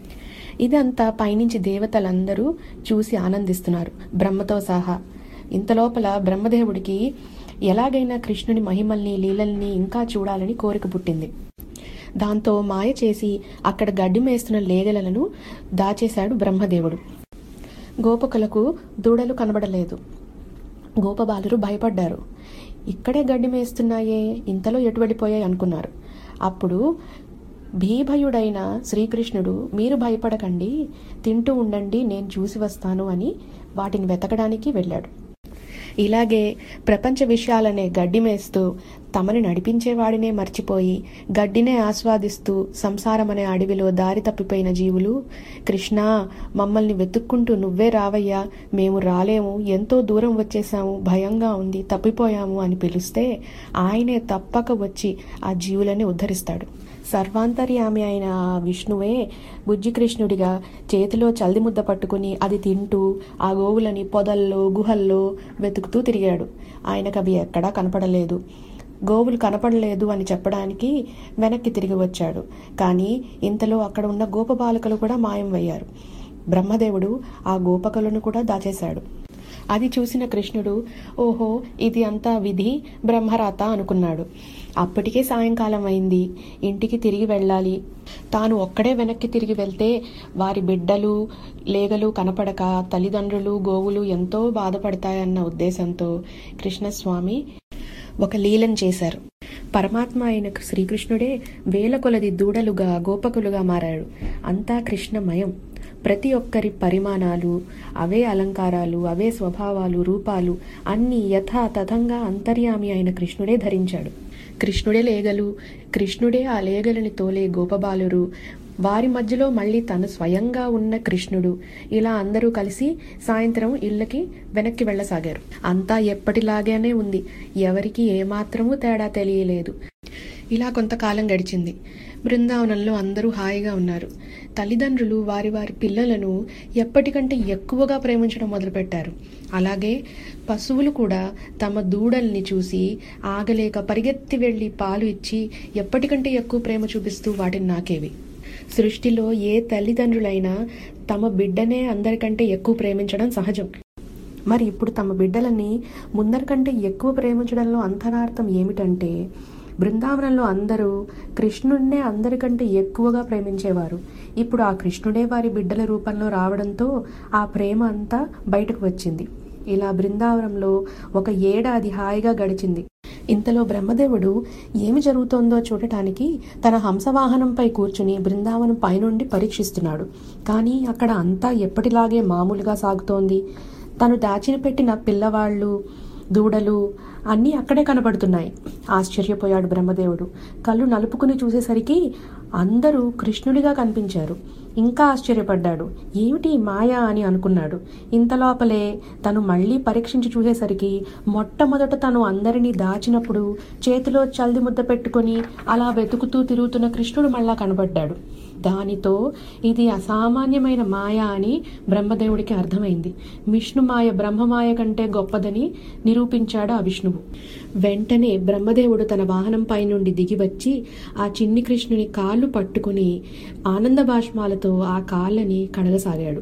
ఇదంతా పైనుంచి దేవతలందరూ చూసి ఆనందిస్తున్నారు, బ్రహ్మతో సహా. ఇంతలోపల బ్రహ్మదేవుడికి ఎలాగైనా కృష్ణుని మహిమల్ని లీలల్ని ఇంకా చూడాలని కోరిక పుట్టింది. దాంతో మాయ చేసి అక్కడ గడ్డి మేస్తున్న లేగలను దాచేశాడు బ్రహ్మదేవుడు. గోపకులకు దూడలు కనబడలేదు. గోపబాలురు భయపడ్డారు. ఇక్కడే గడ్డి మేస్తున్నాయే, ఇంతలో ఎటు వెళ్ళిపోయాయి అనుకున్నారు. అప్పుడు భీభయుడైన శ్రీకృష్ణుడు, మీరు భయపడకండి, తింటూ ఉండండి, నేను చూసి వస్తాను అని వాటిని వెతకడానికి వెళ్ళాడు. ఇలాగే ప్రపంచ విషయాలనే గడ్డి మేస్తూ తమని నడిపించేవాడినే మర్చిపోయి గడ్డినే ఆస్వాదిస్తూ సంసారం అనే అడవిలో దారి తప్పిపోయిన జీవులు, కృష్ణ మమ్మల్ని వెతుక్కుంటూ నువ్వే రావయ్యా, మేము రాలేము, ఎంతో దూరం వచ్చేసాము, భయంగా ఉంది, తప్పిపోయాము అని పిలిస్తే ఆయనే తప్పక వచ్చి ఆ జీవులని ఉద్ధరిస్తాడు. సర్వాంతర్యామి అయిన ఆ విష్ణువే బుజ్జికృష్ణుడిగా చేతిలో చల్ది ముద్ద పట్టుకుని అది తింటూ ఆ గోవులని పొదల్లో గుహల్లో వెతుకుతూ తిరిగాడు. ఆయనకు అవి ఎక్కడా కనపడలేదు. గోవులు కనపడలేదు అని చెప్పడానికి వెనక్కి తిరిగి వచ్చాడు. కానీ ఇంతలో అక్కడ ఉన్న గోపబాలకులు కూడా మాయమయ్యారు. బ్రహ్మదేవుడు ఆ గోపకులను కూడా దాచేశాడు. అది చూసిన కృష్ణుడు, ఓహో ఇది అంతా విధి, బ్రహ్మరాత అనుకున్నాడు. అప్పటికే సాయంకాలం అయింది. ఇంటికి తిరిగి వెళ్ళాలి. తాను ఒక్కడే వెనక్కి తిరిగి వెళ్తే వారి బిడ్డలు లేగలు కనపడక తల్లిదండ్రులు గోవులు ఎంతో బాధపడతాయన్న ఉద్దేశంతో కృష్ణస్వామి ఒక లీలం చేశారు. పరమాత్మ అయిన శ్రీకృష్ణుడే వేల కొలది దూడలుగా గోపకులుగా మారాడు. అంతా కృష్ణమయం. ప్రతి ఒక్కరి పరిమాణాలు, అవే అలంకారాలు, అవే స్వభావాలు, రూపాలు అన్నీ యథాతథంగా అంతర్యామి అయిన కృష్ణుడే ధరించాడు. కృష్ణుడే లేగలు, కృష్ణుడే ఆ లేగలని తోలే గోపబాలురు, వారి మధ్యలో మళ్ళీ తను స్వయంగా ఉన్న కృష్ణుడు. ఇలా అందరూ కలిసి సాయంత్రం ఇళ్ళకి వెనక్కి వెళ్ళసాగారు. అంతా ఎప్పటిలాగానే ఉంది. ఎవరికి ఏమాత్రమూ తేడా తెలియలేదు. ఇలా కొంతకాలం గడిచింది. బృందావనంలో అందరూ హాయిగా ఉన్నారు. తల్లిదండ్రులు వారి వారి పిల్లలను ఎప్పటికంటే ఎక్కువగా ప్రేమించడం మొదలుపెట్టారు. అలాగే పశువులు కూడా తమ దూడల్ని చూసి ఆగలేక పరిగెత్తి వెళ్లి పాలు ఇచ్చి ఎప్పటికంటే ఎక్కువ ప్రేమ చూపిస్తూ వాటిని నాకేవి. సృష్టిలో ఏ తల్లిదండ్రులైనా తమ బిడ్డనే అందరికంటే ఎక్కువ ప్రేమించడం సహజం. మరి ఇప్పుడు తమ బిడ్డలని ముందరికంటే ఎక్కువ ప్రేమించడంలో అంతరార్థం ఏమిటంటే, బృందావనంలో అందరూ కృష్ణుడినే అందరికంటే ఎక్కువగా ప్రేమించేవారు. ఇప్పుడు ఆ కృష్ణుడే వారి బిడ్డల రూపంలో రావడంతో ఆ ప్రేమ అంతా బయటకు వచ్చింది. ఇలా బృందావనంలో ఒక ఏడాది హాయిగా గడిచింది. ఇంతలో బ్రహ్మదేవుడు ఏమి జరుగుతోందో చూడటానికి తన హంసవాహనంపై కూర్చుని బృందావనం పైనుండి పరీక్షిస్తున్నాడు. కానీ అక్కడ అంతా ఎప్పటిలాగే మామూలుగా సాగుతోంది. తను దాచిపెట్టిన పిల్లవాళ్ళు, దూడలు అన్నీ అక్కడే కనబడుతున్నాయి. ఆశ్చర్యపోయాడు బ్రహ్మదేవుడు. కళ్ళు నలుపుకుని చూసేసరికి అందరూ కృష్ణుడిగా కనిపించారు. ఇంకా ఆశ్చర్యపడ్డాడు. ఏమిటి మాయా అని అనుకున్నాడు. ఇంతలోపలే తను మళ్ళీ పరీక్షించి చూసేసరికి మొట్టమొదట తను అందరినీ దాచినప్పుడు చేతిలో చల్ది ముద్ద పెట్టుకొని అలా వెతుకుతూ తిరుగుతున్న కృష్ణుడు మళ్ళా కనబడ్డాడు. దానితో ఇది అసామాన్యమైన మాయ అని బ్రహ్మదేవుడికి అర్థమైంది. విష్ణుమాయ బ్రహ్మమాయ కంటే గొప్పదని నిరూపించాడు ఆ విష్ణువు. వెంటనే బ్రహ్మదేవుడు తన వాహనంపై నుండి దిగివచ్చి ఆ చిన్ని కృష్ణుని కాళ్ళు పట్టుకుని ఆనంద బాష్మాలతో ఆ కాళ్ళని కడగసాగాడు.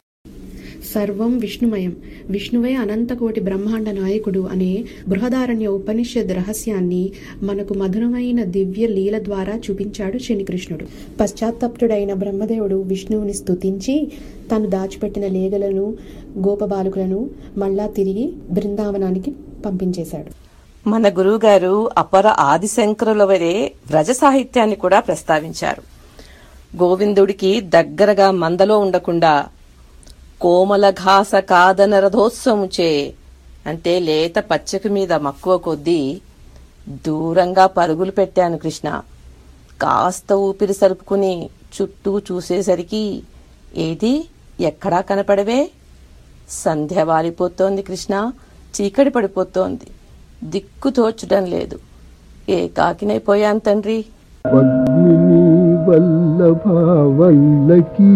సర్వం విష్ణుమయం, విష్ణువే అనంతకోటి బ్రహ్మాండ నాయకుడు అనే బృహదారణ్య ఉపనిషద్ రహస్యాన్ని మనకు మధురమైన దివ్య లీల ద్వారా చూపించాడు శనికృష్ణుడు. పశ్చాత్తప్తుడైన బ్రహ్మదేవుడు విష్ణువుని స్తుతించి తను దాచిపెట్టిన లేగలను గోపబాలుకులను మళ్ళా తిరిగి బృందావనానికి పంపించేశాడు. మన గురువుగారు అపర ఆదిశంకరుల వరే వ్రజ సాహిత్యాన్ని కూడా ప్రస్తావించారు. గోవిందుడికి దగ్గరగా మందలో ఉండకుండా కోమల ఘాస కాదన రథోత్సవముచే అంటే లేత పచ్చక మీద మక్కువ కొద్దీ దూరంగా పరుగులు పెట్టాను కృష్ణ. కాస్త ఊపిరి సరుపుకుని చుట్టూ చూసేసరికి ఏది ఎక్కడా కనపడవే. సంధ్య వాలిపోతోంది కృష్ణ, చీకటి పడిపోతోంది, దిక్కు తోచడం లేదు. ఏకాకినైపోయాను తండ్రి. పద్మిని వల్లభ వల్లకీ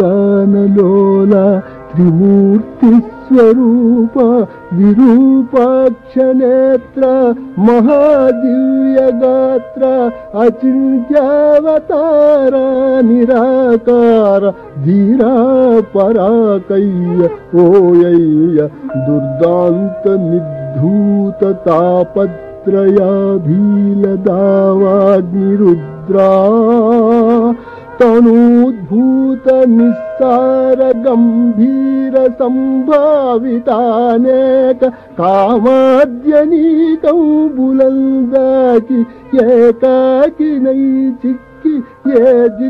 గానలోల త్రిమూర్తి స్వరూప విరూపాక్ష నేత్ర మహాదివ్య గాత్ర అచింత్యావతార నిరాకార ధీరా పరాకయ్య ఓయయ్య దుర్దాంత నిర్ధూత తాపత్రయాభీలదావాగ్నిరుద్రా తనూద్భూత నిస్సార గంభీర సంభావితానేక కామాద్యనీకం బులందాకి ఏకాకినై చిక్కి ఏ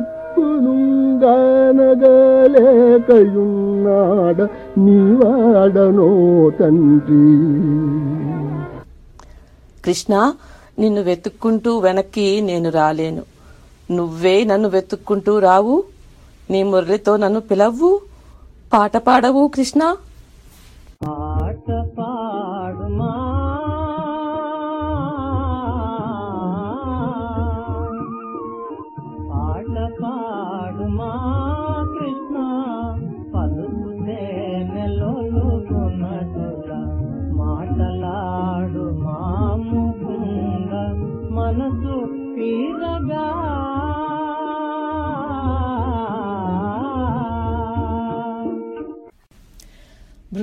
దిక్కునుగానగలేకయున్నాడ నీవాడనో తండ్రి. కృష్ణ, నిన్ను వెతుక్కుంటూ వెనక్కి నేను రాలేను. నువ్వే నన్ను వెతుక్కుంటూ రావు. నీ మురళితో నన్ను పిలవ్వు. పాట పాడవు కృష్ణ. పాట పాడుమా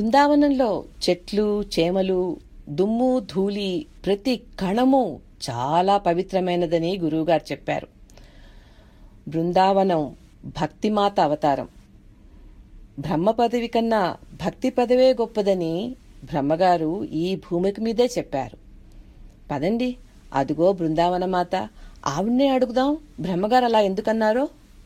బృందావనంలో చెట్లు, చేమలు, దుమ్ము, ధూళి, ప్రతి కణము చాలా పవిత్రమైనదని గురువుగారు చెప్పారు. బృందావనం భక్తిమాత అవతారం. బ్రహ్మ పదవి కన్నా భక్తి పదవే గొప్పదని బ్రహ్మగారు ఈ భూమికి మీదే చెప్పారు. పదండి, అదుగో బృందావనమాత, ఆవిడ్నే అడుగుదాం బ్రహ్మగారు అలా ఎందుకన్నారో.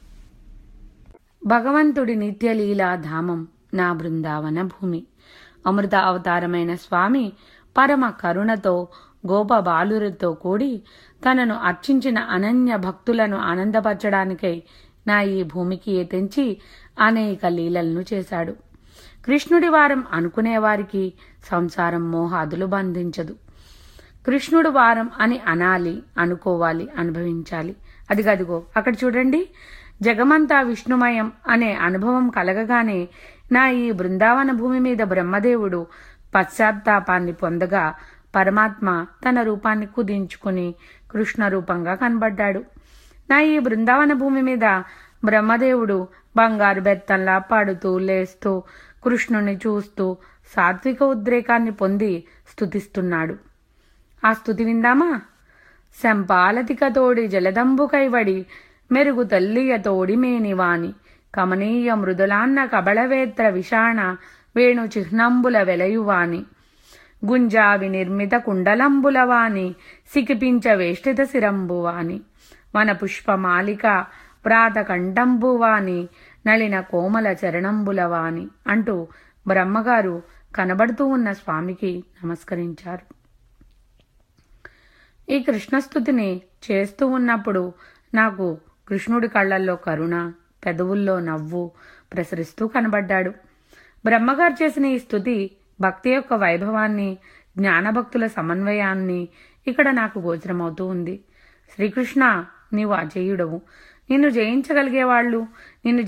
భగవంతుడి నిత్యలీలా ధామం నా బృందావన భూమి. అమృత అవతారమైన స్వామి పరమ కరుణతో గోపబాలులతో కూడి తనను అర్చించిన అనన్య భక్తులను ఆనందపరచడానికై నా ఈ భూమికి తెంచి అనేక లీలలను చేశాడు. కృష్ణుడి వారం అనుకునేవారికి సంసారం మోహాదులు బంధించదు. కృష్ణుడు వారం అని అనాలి, అనుకోవాలి, అనుభవించాలి. అదిగదిగో అక్కడ చూడండి, జగమంతా విష్ణుమయం అనే అనుభవం కలగగానే నా ఈ బృందావన భూమి మీద బ్రహ్మదేవుడు పశ్చాత్తాపాన్ని పొందగా పరమాత్మ తన రూపాన్ని కుదించుకుని కృష్ణ రూపంగా కనబడ్డాడు. నా ఈ బృందావన భూమి మీద బ్రహ్మదేవుడు బంగారు బెత్తంలా పాడుతూ లేస్తూ కృష్ణుని చూస్తూ సాత్విక ఉద్రేకాన్ని పొంది స్తుతిస్తున్నాడు. ఆ స్తుతి విందామా? శంపాలతిక తోడి జలదంబు కైవడి మెరుగు తల్లియ తోడి మేనివాని కమనీయ మృదులాన్న కబళవేత్ర విషాణ వేణు చిహ్నంబుల వెలయువాని గుంజావి నిర్మిత కుండలంబులవాని సికిపించ వేష్టిత శిరంబువాని వన పుష్పమాలిక ప్రాతకంఠంబువాని నళిన కోమల చరణంబులవాని అంటూ బ్రహ్మగారు కనబడుతూ ఉన్న స్వామికి నమస్కరించారు. ఈ కృష్ణస్తుతిని చేస్తూ ఉన్నప్పుడు నాకు కృష్ణుడి కళ్లల్లో కరుణ, పెదవుల్లో నవ్వు ప్రసరిస్తూ కనబడ్డాడు. బ్రహ్మగారు చేసిన ఈ స్తుతి భక్తి యొక్క వైభవాన్ని, జ్ఞానభక్తుల సమన్వయాన్ని ఇక్కడ నాకు గోచరమవుతూ ఉంది. శ్రీకృష్ణ, నీవు అజేయుడవు. నిన్ను జయించగలిగేవాళ్లు, నిన్ను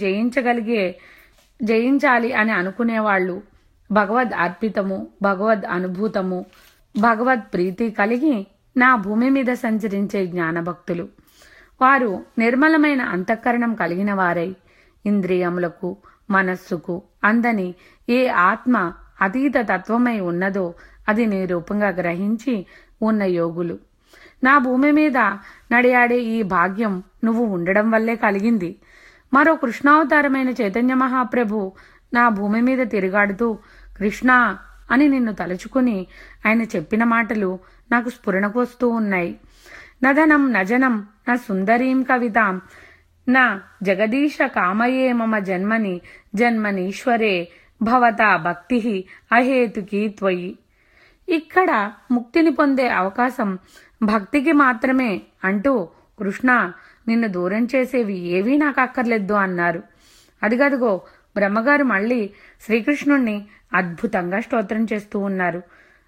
జయించాలి అని అనుకునేవాళ్లు భగవద్ అర్పితము, భగవద్ అనుభూతము, భగవద్ ప్రీతి కలిగి నా భూమి మీద సంచరించే జ్ఞానభక్తులు. వారు నిర్మలమైన అంతఃకరణం కలిగిన వారై ఇంద్రియములకు, మనస్సుకు అందని ఏ ఆత్మ అతీత తత్వమై ఉన్నదో అది నీ రూపంగా గ్రహించి ఉన్న యోగులు. నా భూమి మీద నడియాడే ఈ భాగ్యం నువ్వు ఉండడం వల్లే కలిగింది. మరో కృష్ణావతారమైన చైతన్య మహాప్రభు నా భూమి మీద తిరుగాడుతూ కృష్ణ అని నిన్ను తలుచుకుని ఆయన చెప్పిన మాటలు నాకు స్ఫురణకు వస్తూ ఉన్నాయి. నదనం నజనం నా సుందరీం కవితాం నా జగదీశ కామయే మమ జన్మని జన్మనీశ్వరే భవతా భక్తి అహేతుకి త్వయి. ఇక్కడ ముక్తిని పొందే అవకాశం భక్తికి మాత్రమే అంటూ కృష్ణ నిన్ను దూరం చేసేవి ఏవీ నాకు అక్కర్లేదు అన్నారు. అదిగదిగో బ్రహ్మగారు మళ్ళీ శ్రీకృష్ణుణ్ణి అద్భుతంగా స్తోత్రం చేస్తూ ఉన్నారు.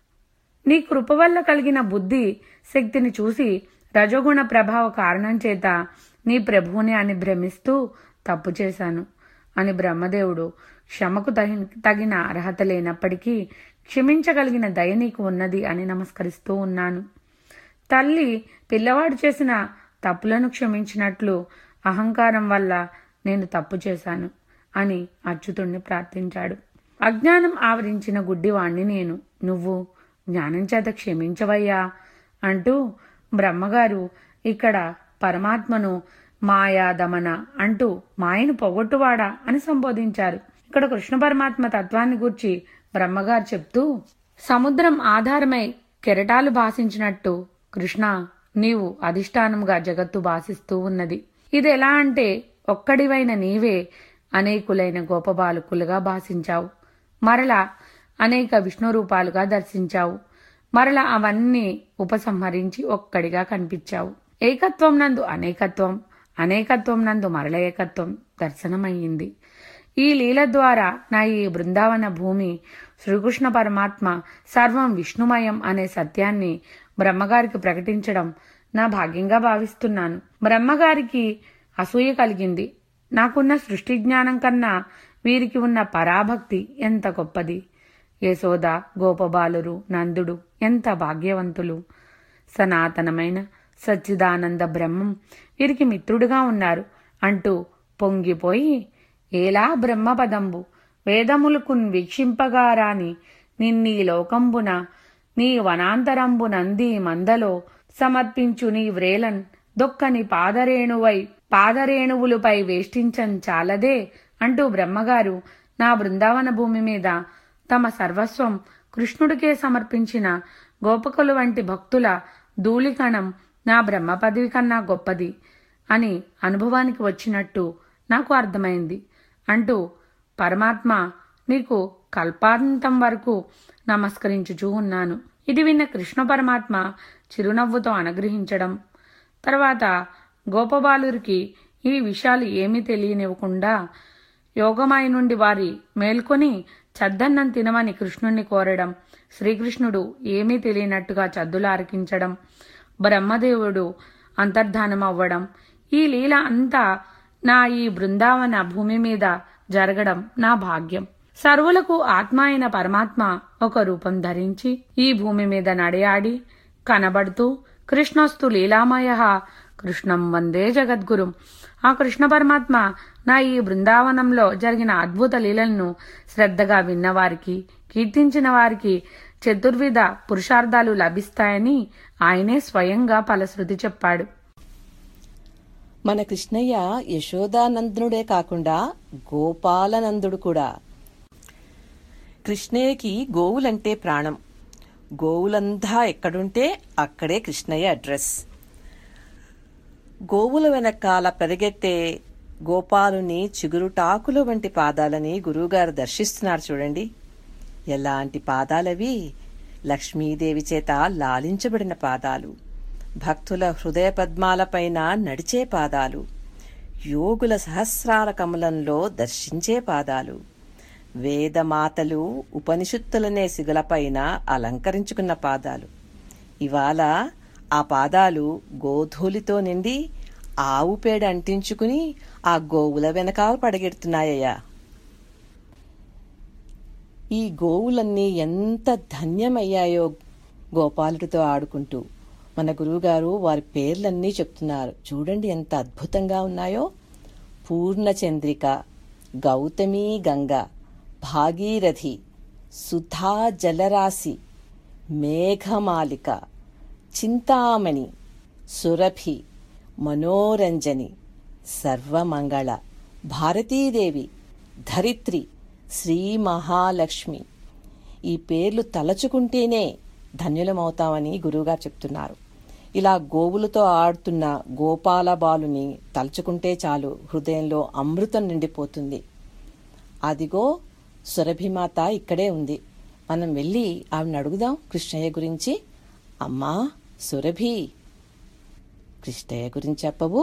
నీ కృప వల్ల కలిగిన బుద్ధి శక్తిని చూసి రజోగుణ ప్రభావ కారణం చేత నీ ప్రభువుని అని భ్రమిస్తూ తప్పు చేశాను అని బ్రహ్మదేవుడు క్షమకు తగిన అర్హత లేనప్పటికీ క్షమించగలిగిన దయ నీకు ఉన్నది అని నమస్కరిస్తూ ఉన్నాను. తల్లి పిల్లవాడు చేసిన తప్పులను క్షమించినట్లు అహంకారం వల్ల నేను తప్పు చేశాను అని అచ్యుతుణ్ణి ప్రార్థించాడు. అజ్ఞానం ఆవరించిన గుడ్డివాణ్ణి నేను, నువ్వు జ్ఞానం చేత క్షమించవయ్యా అంటూ బ్రహ్మగారు ఇక్కడ పరమాత్మను మాయా దమన అంటూ మాయను పొగొట్టువాడా అని సంబోధించారు. ఇక్కడ కృష్ణ పరమాత్మ తత్వాన్ని గూర్చి బ్రహ్మగారు చెప్తూ, సముద్రం ఆధారమై కెరటాలు భాషించినట్టు కృష్ణ నీవు అధిష్టానముగా జగత్తు భాషిస్తూ ఉన్నది. ఇది ఎలా అంటే ఒక్కడివైన నీవే అనేకులైన గోపబాలకులుగా భాషించావు, మరలా అనేక విష్ణు రూపాలుగా దర్శించావు, మరలా అవన్నీ ఉపసంహరించి ఒక్కడిగా కనిపించావు. ఏకత్వం నందు అనేకత్వం, అనేకత్వం నందు మరల ఏకత్వం దర్శనమయ్యింది. ఈ లీల ద్వారా నా ఈ బృందావన భూమి శ్రీకృష్ణ పరమాత్మ సర్వం విష్ణుమయం అనే సత్యాన్ని బ్రహ్మగారికి ప్రకటించడం నా భాగ్యంగా భావిస్తున్నాను. బ్రహ్మగారికి అసూయ కలిగింది. నాకున్న సృష్టి జ్ఞానం కన్నా వీరికి ఉన్న పరాభక్తి ఎంత గొప్పది. యశోద, గోపబాలురు, నందుడు ఎంత భాగ్యవంతులు. సనాతనమైన సచ్చిదానంద బ్రహ్మం వీరికి మిత్రుడుగా ఉన్నారు అంటూ పొంగిపోయి ఏలా బ్రహ్మపదంబు వేదములుకున్ వీక్షింపగారాని నిన్నీ లోకంబున నీ వనాంతరంబునంది మందలో సమర్పించు నీ వ్రేలన్ దొక్కని పాదరేణువులపై వేష్టించన్ చాలదే అంటూ బ్రహ్మగారు నా బృందావన భూమి మీద తమ సర్వస్వం కృష్ణుడికే సమర్పించిన గోపకుల వంటి భక్తుల ధూళికణం నా బ్రహ్మ పదవి కన్నా గొప్పది అని అనుభవానికి వచ్చినట్టు నాకు అర్థమైంది అంటూ పరమాత్మ నీకు కల్పాంతం వరకు నమస్కరించుచూ ఉన్నాను. ఇది విన్న కృష్ణ పరమాత్మ చిరునవ్వుతో అనుగ్రహించడం, తర్వాత గోపబాలురికి ఈ విషయాలు ఏమీ తెలియనివ్వకుండా యోగమాయ నుండి వారి మేల్కొని చద్దన్నం తినమని కృష్ణుణ్ణి కోరడం, శ్రీకృష్ణుడు ఏమీ తెలియనట్టుగా చద్దులు ఆరకించడం, బ్రహ్మదేవుడు అంతర్ధానం అవ్వడం, ఈ లీల అంతా నా ఈ బృందావన భూమి మీద జరగడం నా భాగ్యం. సర్వులకు ఆత్మ అయిన పరమాత్మ ఒక రూపం ధరించి ఈ భూమి మీద నడయాడి కనబడుతూ కృష్ణస్తు లీలామయ కృష్ణం వందే జగద్గురుం. ఆ కృష్ణ పరమాత్మ నా ఈ బృందావనంలో జరిగిన అద్భుత లీలలను శ్రద్ధగా విన్నవారికి, కీర్తించిన వారికి చతుర్విధ పురుషార్థాలు లభిస్తాయని ఆయనే స్వయంగా ఫలశ్రుతి చెప్పాడు. మన కృష్ణయ్య యశోదానందనుడే కాకుండా గోపాలనందుడు కూడా. కృష్ణయ్యకి గోవులంటే ప్రాణం. గోవులంతా ఎక్కడుంటే అక్కడే కృష్ణయ్య అడ్రస్. గోవుల వెనకాల పెరిగెట్టే గోపాలుని చిగురుటాకుల వంటి పాదాలని గురువుగారు దర్శిస్తున్నారు చూడండి. ఎలాంటి పాదాలవి! లక్ష్మీదేవి చేత లాలించబడిన పాదాలు, భక్తుల హృదయ పద్మాలపైన నడిచే పాదాలు, యోగుల సహస్రాల కమలంలో దర్శించే పాదాలు, వేదమాతలు ఉపనిషత్తులనే సిగలపైన అలంకరించుకున్న పాదాలు. ఇవాళ ఆ పాదాలు గోధూలితో నిండి ఆవు పేడ అంటించుకుని ఆ గోవుల వెనకాల పడగెడుతున్నాయ్యా. ఈ గోవులన్నీ ఎంత ధన్యమయ్యాయో గోపాలుడితో ఆడుకుంటూ. మన గురువుగారు వారి పేర్లన్నీ చెప్తున్నారు చూడండి, ఎంత అద్భుతంగా ఉన్నాయో. పూర్ణచంద్రిక, గౌతమి గంగ, భాగీరథి, సుధా జలరాశి, మేఘమాలిక, చింతామణి, సురభి, మనోరంజని, సర్వమంగళ, భారతీదేవి, ధరిత్రి, శ్రీ మహాలక్ష్మి. ఈ పేర్లు తలచుకుంటేనే ధన్యులమవుతామని గురువుగారు చెప్తున్నారు. ఇలా గోవులతో ఆడుతున్న గోపాల బాలుని తలుచుకుంటే చాలు హృదయంలో అమృతం నిండిపోతుంది. అదిగో సురభిమాత ఇక్కడే ఉంది. మనం వెళ్ళి ఆవిడని అడుగుదాం కృష్ణయ్య గురించి. అమ్మా సురభి, కృష్ణయ్య గురించి చెప్పవు?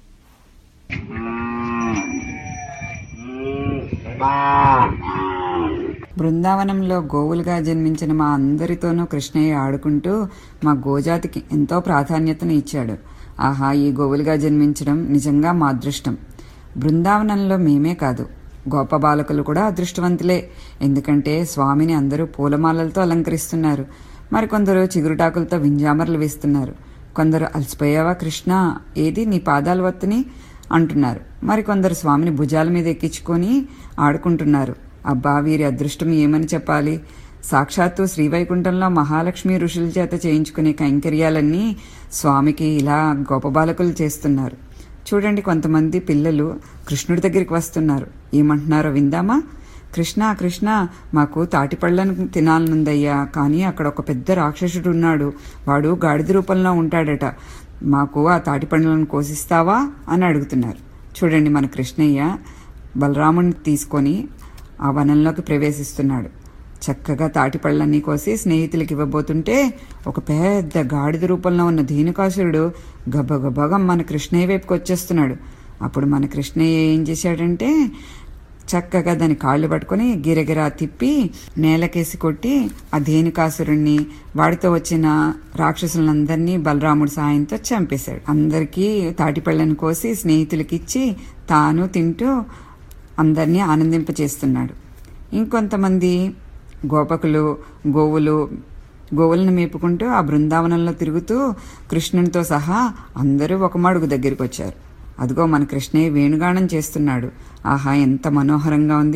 బృందావనంలో గోవులుగా జన్మించిన మా అందరితోనూ కృష్ణయ్య ఆడుకుంటూ మా గోజాతికి ఎంతో ప్రాధాన్యతను ఇచ్చాడు. ఆహా, ఈ గోవులుగా జన్మించడం నిజంగా మా అదృష్టం. బృందావనంలో మేమే కాదు, గోపబాలకులు కూడా అదృష్టవంతులే. ఎందుకంటే స్వామిని అందరూ పూలమాలలతో అలంకరిస్తున్నారు. మరికొందరు చిగురుటాకులతో వింజామరలు వేస్తున్నారు. కొందరు అలసిపోయావా కృష్ణ, ఏది నీ పాదాల వత్తుని అంటున్నారు. మరికొందరు స్వామిని భుజాల మీద ఎక్కించుకొని ఆడుకుంటున్నారు. అబ్బా, వీరి అదృష్టం ఏమని చెప్పాలి. సాక్షాత్తు శ్రీవైకుంఠంలో మహాలక్ష్మి ఋషుల చేత చేయించుకునే కైంకర్యాలన్నీ స్వామికి ఇలా గోపబాలకులు చేస్తున్నారు. చూడండి, కొంతమంది పిల్లలు కృష్ణుడి దగ్గరికి వస్తున్నారు. ఏమంటున్నారో విందామా? కృష్ణ కృష్ణ, మాకు తాటిపళ్ళను తినాలనుందయ్యా, కానీ అక్కడ ఒక పెద్ద రాక్షసుడు ఉన్నాడు. వాడు గాడిద రూపంలో ఉంటాడట. మాకు ఆ తాటిపళ్ళను కోసిస్తావా అని అడుగుతున్నారు. చూడండి, మన కృష్ణయ్య బలరాముని తీసుకొని ఆ వనంలోకి ప్రవేశిస్తున్నాడు. చక్కగా తాటిపళ్ళన్నీ కోసి స్నేహితులకి ఇవ్వబోతుంటే ఒక పెద్ద గాడిద రూపంలో ఉన్న ధీనుకాసురుడు గబగబగా మన కృష్ణయ్య వైపుకి వచ్చేస్తున్నాడు. అప్పుడు మన కృష్ణయ్య ఏం చేశాడంటే చక్కగా దాని కాళ్ళు పట్టుకొని గిరగిరా తిప్పి నేలకేసి కొట్టి ఆ ధేనుకాసురుణ్ణి, వాడితో వచ్చిన రాక్షసులందరినీ బలరాముడి సాయంతో చంపేశాడు. అందరికీ తాటిపళ్ళను కోసి స్నేహితులకిచ్చి తాను తింటూ అందరినీ ఆనందింపచేస్తున్నాడు. ఇంకొంతమంది గోపకులు గోవులను మేపుకుంటూ ఆ బృందావనంలో తిరుగుతూ కృష్ణునితో సహా అందరూ ఒక మడుగు దగ్గరికి వచ్చారు. అదిగో మన కృష్ణయ్య వేణుగానం చేస్తున్నాడు. ఆహా, ఎంత మనోహరంగా ఉంది.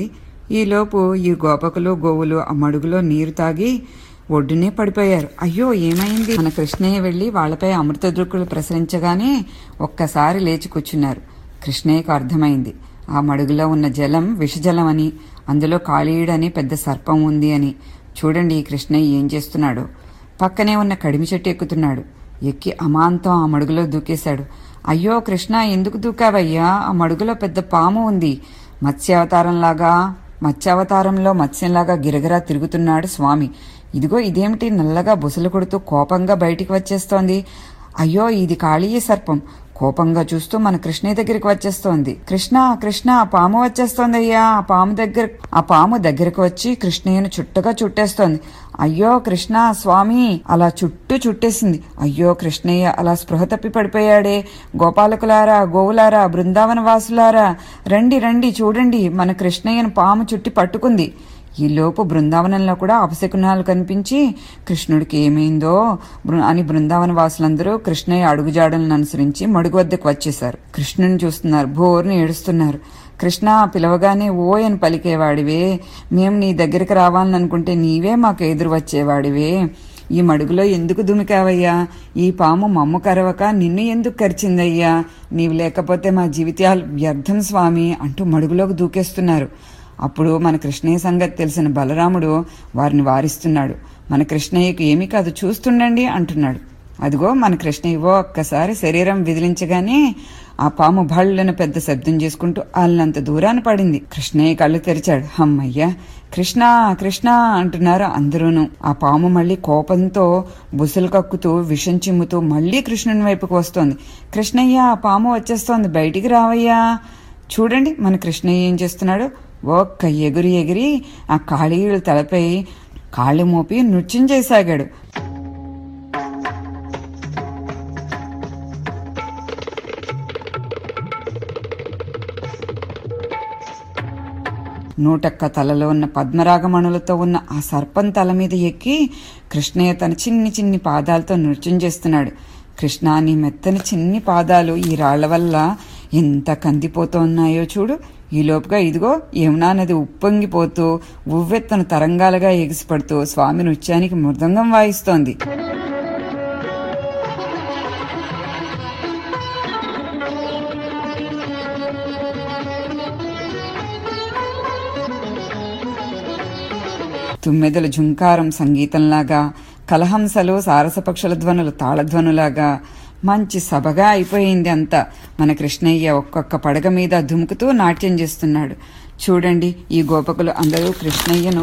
ఈలోపు ఈ గోపకులు గోవులు ఆ మడుగులో నీరు తాగి ఒడ్డునే పడిపోయారు. అయ్యో ఏమైంది? మన కృష్ణయ్య వెళ్లి వాళ్లపై అమృత దృక్కులు ప్రసరించగానే ఒక్కసారి లేచి కూర్చున్నారు. కృష్ణయ్యకు అర్థమైంది ఆ మడుగులో ఉన్న జలం విషజలం అని, అందులో కాళీయుడని పెద్ద సర్పం ఉంది అని. చూడండి ఈ కృష్ణయ్య ఏం చేస్తున్నాడు. పక్కనే ఉన్న కడిమి చెట్టు ఎక్కుతున్నాడు. ఎక్కి అమాంతం ఆ మడుగులో దూకేశాడు. అయ్యో కృష్ణ, ఎందుకు దూకావయ్యా? ఆ మడుగులో పెద్ద పాము ఉంది. మత్స్యావతారంలో మత్స్యంలాగా గిరగిరా తిరుగుతున్నాడు స్వామి. ఇదిగో ఇదేమిటి నల్లగా బుసలు కొడుతూ కోపంగా బయటికి వచ్చేస్తోంది. అయ్యో ఇది కాళీయ సర్పం. కోపంగా చూస్తూ మన కృష్ణయ్య దగ్గరికి వచ్చేస్తోంది. కృష్ణ కృష్ణ, ఆ పాము వచ్చేస్తోంది అయ్యా. ఆ పాము దగ్గరకు వచ్చి కృష్ణయ్యను చుట్టగా చుట్టేస్తోంది. అయ్యో కృష్ణ, స్వామి అలా చుట్టేసింది. అయ్యో కృష్ణయ్య అలా స్పృహ తప్పి పడిపోయాడే. గోపాలకులారా, గోవులారా, బృందావన వాసులారా, రండి రండి, చూడండి మన కృష్ణయ్యను పాము చుట్టి పట్టుకుంది. ఈలోపు బృందావనంలో కూడా అపశకునాలు కనిపించి కృష్ణుడికి ఏమైందో అని బృందావన వాసులందరూ కృష్ణయ్య అడుగుజాడలను అనుసరించి మడుగు వద్దకు వచ్చేశారు. కృష్ణుని చూస్తున్నారు, బోర్ని ఏడుస్తున్నారు. కృష్ణ పిలవగానే ఓ అని పలికేవాడివే, మేము నీ దగ్గరికి రావాలని అనుకుంటే నీవే మాకు ఎదురు వచ్చేవాడివే. ఈ మడుగులో ఎందుకు దుమికావయ్యా? ఈ పాము మమ్ము కరవక నిన్ను ఎందుకు కరిచిందయ్యా? నీవు లేకపోతే మా జీవితాలు వ్యర్థం స్వామి అంటూ మడుగులోకి దూకేస్తున్నారు. అప్పుడు మన కృష్ణయ్య సంగతి తెలిసిన బలరాముడు వారిని వారిస్తున్నాడు. మన కృష్ణయ్యకు ఏమీ కాదు, చూస్తుండండి అంటున్నాడు. అదిగో మన కృష్ణయ్య ఒక్కసారి శరీరం విదిలించగానే ఆ పాము భళ్ళను పెద్ద శబ్దం చేసుకుంటూ అల్లంత దూరాన పడింది. కృష్ణయ్య కళ్ళు తెరిచాడు. అమ్మయ్యా, కృష్ణ కృష్ణ అంటున్నారు అందరూను. ఆ పాము మళ్లీ కోపంతో బుసలు కక్కుతూ విషం చిమ్ముతూ మళ్లీ కృష్ణుని వైపుకు వస్తోంది. కృష్ణయ్య, ఆ పాము వచ్చేస్తోంది, బయటికి రావయ్యా. చూడండి మన కృష్ణయ్య ఏం చేస్తున్నాడు. ఒక్క ఎగిరి ఆ కాళీయుల తలపై కాళ్ళు మోపి నృత్యం చేసాగాడు. నూటక్క తలలో ఉన్న పద్మరాగమణులతో ఉన్న ఆ సర్పం తల మీద ఎక్కి కృష్ణయ్య తన చిన్ని పాదాలతో నృత్యం చేస్తున్నాడు. కృష్ణ, నీ మెత్తని చిన్ని పాదాలు ఈ రాళ్ల వల్ల ఎంత కందిపోతున్నాయో చూడు. ఈలోపుగా ఇదిగో యమునా నది ఉప్పొంగిపోతూ ఉవ్వెత్తన తరంగాలుగా ఎగిసిపడుతూ స్వామి నృత్యానికి మృదంగం వాయిస్తోంది. తుమ్మెదల ఝుంకారం సంగీతంలాగా, కలహంసలు సారసపక్షుల ధ్వనులు తాళధ్వనులాగా మంచి సభగా అయిపోయింది అంతా. మన కృష్ణయ్య ఒక్కొక్క పడగ మీద దుముకుతూ నాట్యం చేస్తున్నాడు. చూడండి ఈ గోపకులు అందరూ కృష్ణయ్యను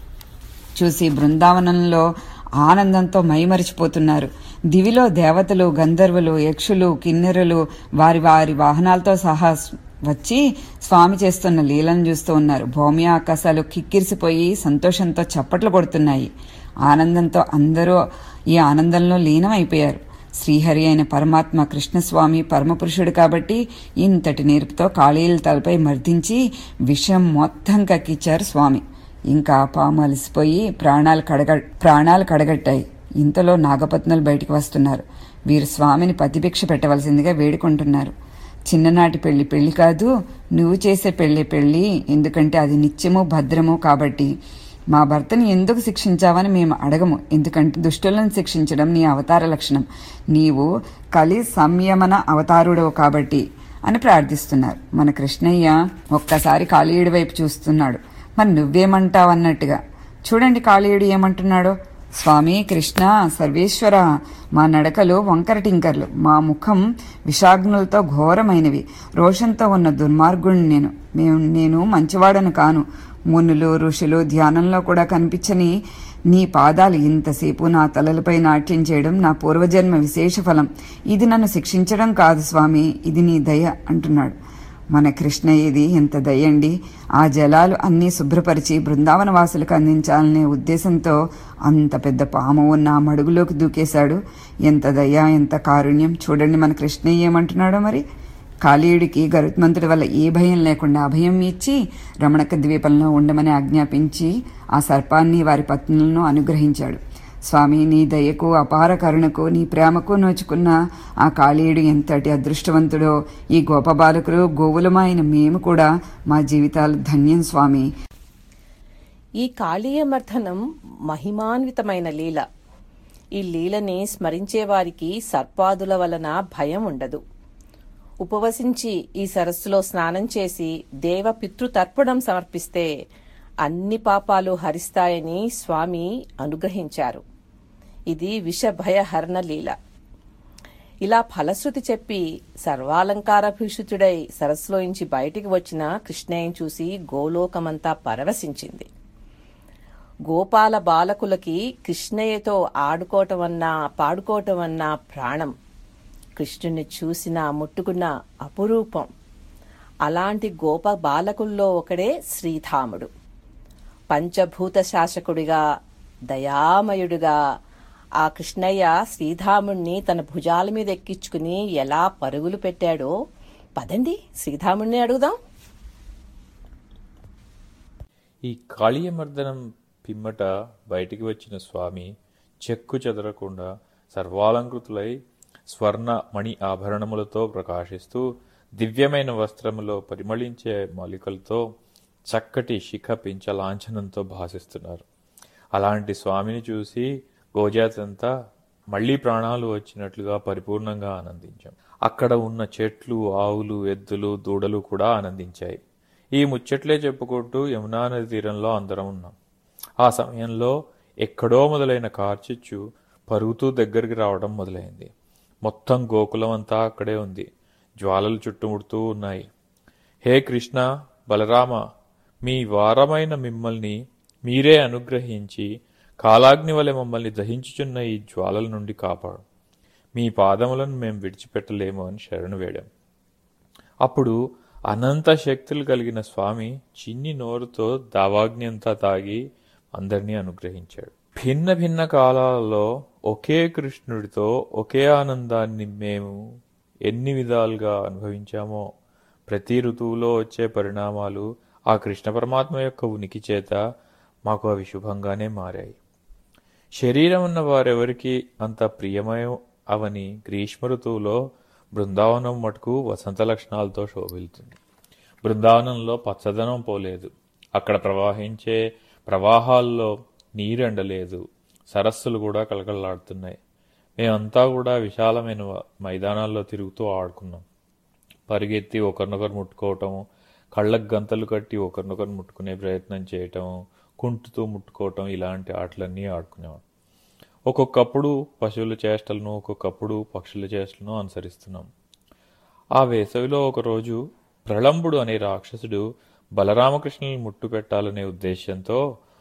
చూసి బృందావనంలో ఆనందంతో మైమరిచిపోతున్నారు. దివిలో దేవతలు, గంధర్వులు, యక్షులు, కిన్నెరులు వారి వారి వాహనాలతో సహా వచ్చి స్వామి చేస్తున్న లీలను చూస్తూ ఉన్నారు. భూమి ఆకాశాలు కిక్కిరిసిపోయి సంతోషంతో చప్పట్లు కొడుతున్నాయి. ఆనందంతో అందరూ ఈ ఆనందంలో లీనమైపోయారు. శ్రీహరి అయిన పరమాత్మ కృష్ణస్వామి పరమపురుషుడు కాబట్టి ఇంతటి నేర్పుతో కాళీయుల తలపై మర్దించి విషం మొత్తం కక్కిచ్చారు స్వామి. ఇంకా పాము అలసిపోయి ప్రాణాలు కడగట్టాయి. ఇంతలో నాగపత్నులు బయటికి వస్తున్నారు. వీరు స్వామిని పతిభిక్ష పెట్టవలసిందిగా వేడుకుంటున్నారు. చిన్ననాటి పెళ్లి కాదు, నువ్వు చేసే పెళ్లి, ఎందుకంటే అది నిత్యము భద్రము కాబట్టి. మా భర్తని ఎందుకు శిక్షించావని మేము అడగము, ఎందుకంటే దుష్టులను శిక్షించడం నీ అవతార లక్షణం. నీవు కలి సంయమన అవతారుడవు కాబట్టి అని ప్రార్థిస్తున్నారు. మన కృష్ణయ్య ఒక్కసారి కాళీయుడి వైపు చూస్తున్నాడు. మరి నువ్వేమంటావన్నట్టుగా. చూడండి కాళీయుడు ఏమంటున్నాడో. స్వామి కృష్ణ సర్వేశ్వర, మా నడకలు వంకర టింకర్లు, మా ముఖం విషాగ్నులతో ఘోరమైనవి, రోషంతో ఉన్న దుర్మార్గుణ్ణి నేను మంచివాడను కాను. మునులు ఋషులు ధ్యానంలో కూడా కనిపించని నీ పాదాలు ఇంతసేపు నా తలలపై నాట్యం చేయడం నా పూర్వజన్మ విశేష ఫలం. ఇది నన్ను శిక్షించడం కాదు స్వామి, ఇది నీ దయ అంటున్నాడు. మన కృష్ణయ్యది ఎంత దయండి. ఆ జలాలు అన్నీ శుభ్రపరిచి బృందావన వాసులకు అందించాలనే ఉద్దేశంతో అంత పెద్ద పాము ఉన్న ఆ మడుగులోకి దూకేశాడు. ఎంత దయ, ఎంత కారుణ్యం. చూడండి మన కృష్ణయ్య ఏమంటున్నాడో. మరి కాళీయుడికి గరుత్మంతుడి వల్ల ఏ భయం లేకుండా అభయం ఇచ్చి రమణక ద్వీపంలో ఉండమని ఆజ్ఞాపించి ఆ సర్పాన్ని వారి పత్నులను అనుగ్రహించాడు. స్వామి నీ దయకు, అపార కరుణకు, నీ ప్రేమకు నోచుకున్న ఆ కాళీయుడు ఎంతటి అదృష్టవంతుడో. ఈ గోపబాలకులు గోవులమైన మేము కూడా మా జీవితాలు ధన్యం స్వామి. ఈ కాళీయమర్దనం మహిమాన్వితమైన లీల. ఈ లీలని స్మరించే వారికి సర్పాదుల వలన భయం ఉండదు. ఉపవసించి ఈ సరస్సులో స్నానం చేసి దేవ పితృతర్పణం సమర్పిస్తే అన్ని పాపాలు హరిస్తాయని స్వామి అనుగ్రహించారు. ఇది విషభయహరణ లీల. ఇలా ఫలశ్రుతి చెప్పి సర్వాలంకారభూషితుడై సరస్సులోంచి బయటికి వచ్చిన కృష్ణయ్యను చూసి గోలోకమంతా పరవశించింది. గోపాల బాలకులకి కృష్ణయ్యతో ఆడుకోవటమన్నా పాడుకోవటమన్నా ప్రాణం. కృష్ణుని చూసినా ముట్టుకున్న అపురూపం. అలాంటి గోప బాలకుల్లో ఒకడే శ్రీధాముడు. పంచభూత శాసకుడిగా దయామయుడిగా ఆ కృష్ణయ్య శ్రీధాముణ్ణి తన భుజాల మీద ఎక్కించుకుని ఎలా పరుగులు పెట్టాడో పదండి శ్రీధాముణ్ణి అడుగుదాం. ఈ కాళీయమర్దనం పిమ్మట బయటికి వచ్చిన స్వామి చెక్కు చెదరకుండా సర్వాలంకృతులై స్వర్ణ మణి ఆభరణములతో ప్రకాశిస్తూ దివ్యమైన వస్త్రములో పరిమళించే మాలికలతో చక్కటి శిఖ పించ లాంఛనంతో భాసిస్తున్నారు. అలాంటి స్వామిని చూసి గోజాతంతా మళ్లీ ప్రాణాలు వచ్చినట్లుగా పరిపూర్ణంగా ఆనందించాం. అక్కడ ఉన్న చెట్లు, ఆవులు, ఎద్దులు, దూడలు కూడా ఆనందించాయి. ఈ ముచ్చట్లే చెప్పుకుంటూ యమునా నది తీరంలో అందరం ఉన్నాం. ఆ సమయంలో ఎక్కడో మొదలైన కార్చిచ్చు పరుగుతూ దగ్గరికి రావడం మొదలైంది. మొత్తం గోకులం అంతా అక్కడే ఉంది. జ్వాలలు చుట్టుముడుతూ ఉన్నాయి. హే కృష్ణ, బలరామ, మీ వారమైన మిమ్మల్ని మీరే అనుగ్రహించి కాలాగ్ని వలె మమ్మల్ని దహించుచున్న ఈ జ్వాలల నుండి కాపాడు. మీ పాదములను మేము విడిచిపెట్టలేము అని శరణు వేడాం. అప్పుడు అనంత శక్తులు కలిగిన స్వామి చిన్ని నోరుతో దావాగ్ని అంతా తాగి అందరినీ అనుగ్రహించాడు. భిన్న భిన్న కాలాలలో ఒకే కృష్ణుడితో ఒకే ఆనందాన్ని మేము ఎన్ని విధాలుగా అనుభవించామో ప్రతి ఋతువులో వచ్చే పరిణామాలు ఆ కృష్ణ పరమాత్మ యొక్క ఉనికి చేత మాకు అవి శుభంగానే మారాయి. శరీరం ఉన్న వారెవరికి అంత ప్రియమయం అవని గ్రీష్మ ఋతువులో బృందావనం మటుకు వసంత లక్షణాలతో శోభిల్తుంది. బృందావనంలో పచ్చదనం పోలేదు. అక్కడ ప్రవహించే ప్రవాహాల్లో నీరెండలేదు. సరస్సులు కూడా కలకలలాడుతున్నాయి. మేమంతా కూడా విశాలమైన మైదానాల్లో తిరుగుతూ ఆడుకున్నాం. పరిగెత్తి ఒకరినొకరు ముట్టుకోవటం, కళ్ళకు గంతలు కట్టి ఒకరినొకరు ముట్టుకునే ప్రయత్నం చేయటం, కుంటుతూ ముట్టుకోవటం, ఇలాంటి ఆటలన్నీ ఆడుకునేవాడు. ఒక్కొక్కప్పుడు పశువుల చేష్టలను, ఒక్కొక్కప్పుడు పక్షుల చేష్టలను అనుసరిస్తున్నాం. ఆ వేసవిలో ఒకరోజు ప్రళంబుడు అనే రాక్షసుడు బలరామకృష్ణుని ముట్టు పెట్టాలనే ఉద్దేశంతో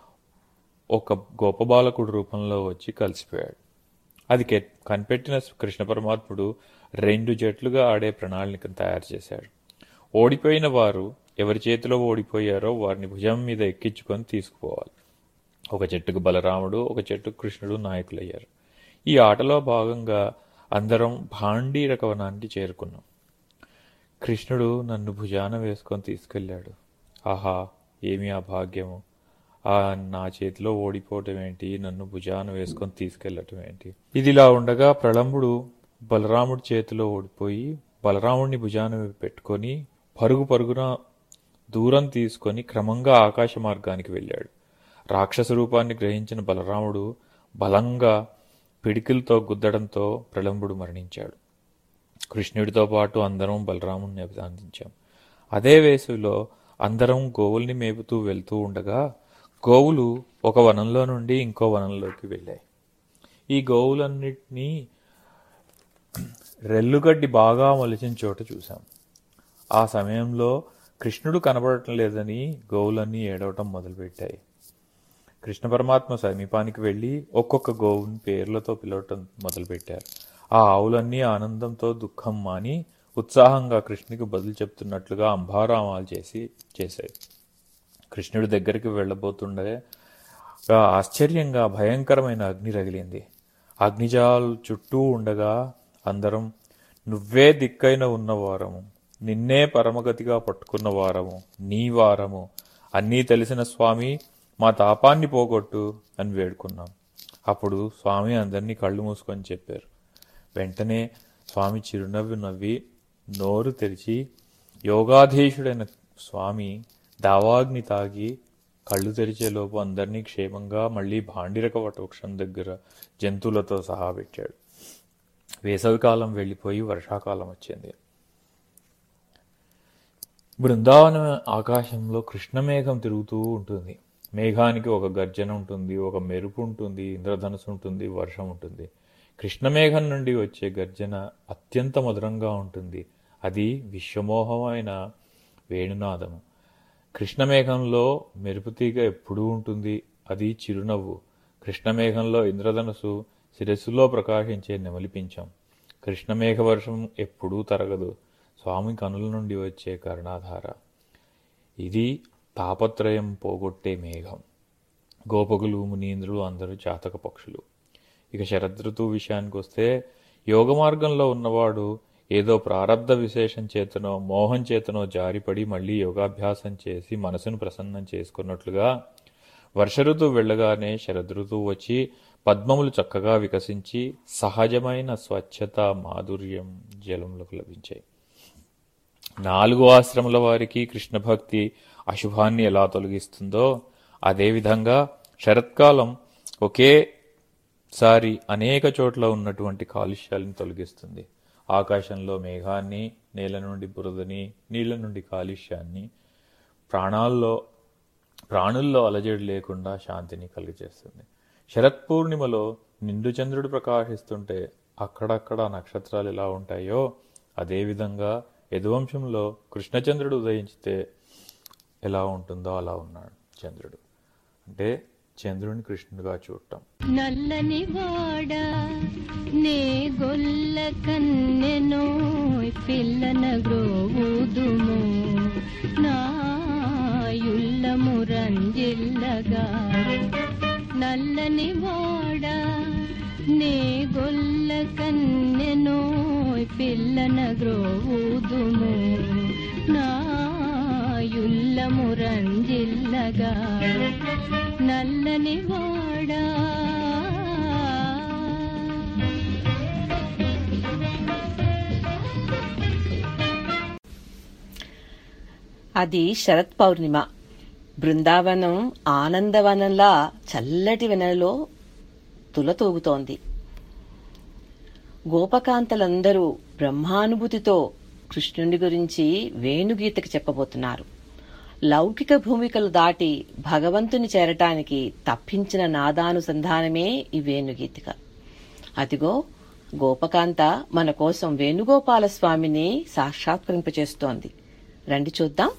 ఒక గోపబాలకుడు రూపంలో వచ్చి కలిసిపోయాడు. అది కనిపెట్టిన కృష్ణ పరమాత్ముడు 2 జట్లుగా ఆడే ప్రణాళికను తయారు చేశాడు. ఓడిపోయిన వారు ఎవరి చేతిలో ఓడిపోయారో వారిని భుజం మీద ఎక్కించుకొని తీసుకుపోవాలి. ఒక జట్టుకు బలరాముడు, ఒక జట్టుకు కృష్ణుడు నాయకులయ్యారు. ఈ ఆటలో భాగంగా అందరం భాండీరక వనానికి చేరుకున్నాం. కృష్ణుడు నన్ను భుజాన వేసుకొని తీసుకెళ్లాడు. ఆహా, ఏమి ఆ భాగ్యము! నా చేతిలో ఓడిపోవటం ఏంటి, నన్ను భుజాన వేసుకొని తీసుకెళ్లటం ఏంటి? ఇదిలా ఉండగా ప్రళంబుడు బలరాముడి చేతిలో ఓడిపోయి బలరాముడిని భుజాన పెట్టుకొని పరుగున దూరం తీసుకొని క్రమంగా ఆకాశ మార్గానికి వెళ్ళాడు. రాక్షస రూపాన్ని గ్రహించిన బలరాముడు బలంగా పిడికిలతో గుద్దడంతో ప్రళంబుడు మరణించాడు. కృష్ణుడితో పాటు అందరం బలరాముడిని అభినందించాం. అదే వేసవిలో అందరం గోవుల్ని మేపుతూ వెళ్తూ ఉండగా గోవులు ఒక వనంలో నుండి ఇంకో వనంలోకి వెళ్ళాయి. ఈ గోవులన్నిటినీ రెల్లుగడ్డి బాగా మొలిచిన చోట చూశాం. ఆ సమయంలో కృష్ణుడు కనబడటం లేదని గోవులన్నీ ఏడవటం మొదలుపెట్టాయి. కృష్ణ పరమాత్మ సమీపానికి వెళ్ళి ఒక్కొక్క గోవుని పేర్లతో పిలవటం మొదలుపెట్టారు. ఆ ఆవులన్నీ ఆనందంతో దుఃఖం మాని ఉత్సాహంగా కృష్ణుడికి బదులు చెప్తున్నట్లుగా అంబారామాలు చేశాయి. కృష్ణుడి దగ్గరికి వెళ్ళబోతుండగా ఆశ్చర్యంగా భయంకరమైన అగ్ని రగిలింది. అగ్నిజాలు చుట్టూ ఉండగా అందరం నువ్వే దిక్కైన ఉన్నవారము, నిన్నే పరమగతిగా పట్టుకున్న వారము, నీ వారము, అన్నీ తెలిసిన స్వామి మా తాపాన్ని పోగొట్టు అని వేడుకున్నాం. అప్పుడు స్వామి అందరినీ కళ్ళు మూసుకొని చెప్పారు. వెంటనే స్వామి చిరునవ్వు నవ్వి నోరు తెరిచి యోగాధీశుడైన స్వామి దావాగ్ని తాగి కళ్ళు తెరిచేలోపు అందరినీ క్షేమంగా మళ్ళీ భాండిరక వటవృక్షం దగ్గర జంతువులతో సహా పెట్టాడు. వేసవికాలం వెళ్ళిపోయి వర్షాకాలం వచ్చింది. బృందావనం ఆకాశంలో కృష్ణమేఘం తిరుగుతూ ఉంటుంది. మేఘానికి ఒక గర్జన ఉంటుంది, ఒక మెరుపు ఉంటుంది, ఇంద్రధనుసు ఉంటుంది, వర్షం ఉంటుంది. కృష్ణమేఘం నుండి వచ్చే గర్జన అత్యంత మధురంగా ఉంటుంది. అది విశ్వమోహమైన వేణునాదము. కృష్ణమేఘంలో మెరుపుతీగ ఎప్పుడూ ఉంటుంది, అది చిరునవ్వు. కృష్ణమేఘంలో ఇంద్రధనుసు శిరస్సులో ప్రకాశించే నెమలిపించం. కృష్ణమేఘ వర్షం ఎప్పుడూ తరగదు, స్వామి కనుల నుండి వచ్చే కరుణాధార. ఇది తాపత్రయం పోగొట్టే మేఘం. గోపకులు, మునీంద్రులు అందరూ జాతక పక్షులు. ఇక శరదృతువు విషయానికి వస్తే, యోగ మార్గంలో ఉన్నవాడు ఏదో ప్రారబ్ధ విశేషం చేతనో మోహం చేతనో జారిపడి మళ్ళీ యోగాభ్యాసం చేసి మనసును ప్రసన్నం చేసుకున్నట్లుగా వర్ష ఋతువు వెళ్ళగానే శరదృతువు వచ్చి పద్మములు చక్కగా వికసించి సహజమైన స్వచ్ఛత, మాధుర్యం జలములకు లభించాయి. 4 ఆశ్రముల వారికి కృష్ణ భక్తి అశుభాన్ని ఎలా తొలగిస్తుందో అదేవిధంగా శరత్కాలం ఒకేసారి అనేక చోట్ల ఉన్నటువంటి కాలుష్యాలను తొలగిస్తుంది. ఆకాశంలో మేఘాన్ని, నేల నుండి బురదని, నీళ్ల నుండి కాలుష్యాన్ని, ప్రాణుల్లో అలజడి లేకుండా శాంతిని కలిగజేస్తుంది. శరత్పూర్ణిమలో నిండు చంద్రుడు ప్రకాశిస్తుంటే అక్కడక్కడ నక్షత్రాలు ఎలా ఉంటాయో అదేవిధంగా యదువంశంలో కృష్ణచంద్రుడు ఉదయించితే ఎలా ఉంటుందో అలా ఉన్నాడు చంద్రుడు. అంటే చంద్రుని కృష్ణుడిగా చూడటం. నల్లని వాడ నే గొల్ల కన్నెనో పిల్లన గ్రోవుదుము నాయుల్లము రంజిల్లగా. నల్లని వాడ నే గొల్ల కన్నెనో పిల్లన గ్రోవుదుము నాయుల్లము రంజిల్లగా. నల్లని వాడా అది శరత్ పౌర్ణిమ. బృందావనం ఆనందవనంలా చల్లటి వెనలో తులతూగుతోంది. గోపకాంతలందరూ బ్రహ్మానుభూతితో కృష్ణుడి గురించి వేణుగీతకి చెప్పబోతున్నారు. లౌకిక భూమికలు దాటి భగవంతుని చేరటానికి తప్పించిన నాదానుసంధానమే ఈ వేణుగీతిక. అదిగో గోపకాంత మన కోసం వేణుగోపాల స్వామిని సాక్షాత్కరింపచేస్తోంది. రండి చూద్దాం.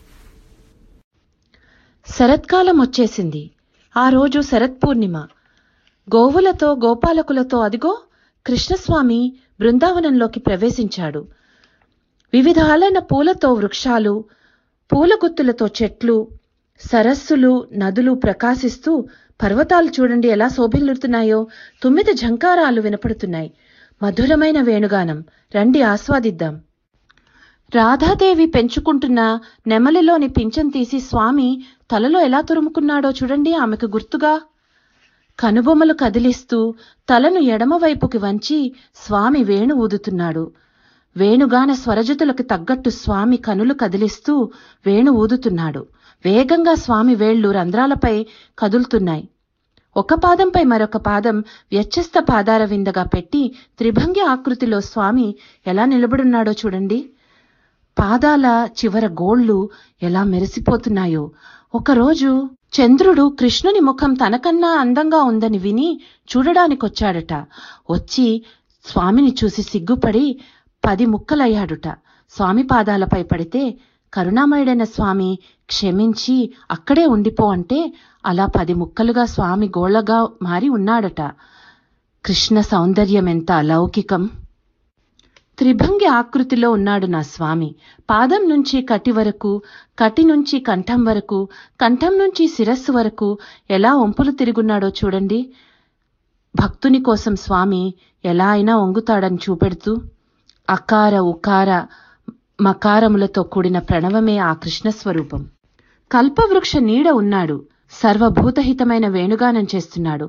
శరత్కాలం వచ్చేసింది. ఆ రోజు శరత్పూర్ణిమ. గోవులతో గోపాలకులతో అదిగో కృష్ణస్వామి బృందావనంలోకి ప్రవేశించాడు. వివిధాలైన పూలతో వృక్షాలు, పూలగుత్తులతో చెట్లు, సరస్సులు, నదులు ప్రకాశిస్తూ పర్వతాలు చూడండి ఎలా శోభిల్లుతున్నాయో. 9 ఝంకారాలు వినపడుతున్నాయి. మధురమైన వేణుగానం. రండి ఆస్వాదిద్దాం. రాధాదేవి పెంచుకుంటున్న నెమలిలోని పింఛం తీసి స్వామి తలలో ఎలా తురుముకున్నాడో చూడండి. ఆమెకు గుర్తుగా కనుబొమ్మలు కదిలిస్తూ తలను ఎడమవైపుకి వంచి స్వామి వేణు ఊదుతున్నాడు. వేణుగాన స్వరజతులకు తగ్గట్టు స్వామి కనులు కదిలిస్తూ వేణు ఊదుతున్నాడు. వేగంగా స్వామి వేళ్లు రంధ్రాలపై కదులుతున్నాయి. ఒక పాదంపై మరొక పాదం వ్యత్యస్త పాదాల విందగా పెట్టి త్రిభంగి ఆకృతిలో స్వామి ఎలా నిలబడున్నాడో చూడండి. పాదాల చివర గోళ్లు ఎలా మెరిసిపోతున్నాయో. ఒకరోజు చంద్రుడు కృష్ణుని ముఖం తనకన్నా అందంగా ఉందని విని చూడడానికొచ్చాడట. వచ్చి స్వామిని చూసి సిగ్గుపడి 10 ముక్కలయ్యాడుట. స్వామి పాదాలపై పడితే కరుణామయుడైన స్వామి క్షమించి అక్కడే ఉండిపో అంటే అలా 10 ముక్కలుగా స్వామి గోళ్లగా మారి ఉన్నాడట. కృష్ణ సౌందర్యం ఎంత అలౌకికం! త్రిభంగి ఆకృతిలో ఉన్నాడు నా స్వామి. పాదం నుంచి కటి వరకు, కటి నుంచి కంఠం వరకు, కంఠం నుంచి శిరస్సు వరకు ఎలా వంపులు తిరుగున్నాడో చూడండి. భక్తుని కోసం స్వామి ఎలా అయినా వంగుతాడని చూపెడుతూ అకార ఉకార మకారములతో కూడిన ప్రణవమే ఆ కృష్ణ స్వరూపం. కల్పవృక్ష నీడ ఉన్నాడు. సర్వభూతహితమైన వేణుగానం చేస్తున్నాడు.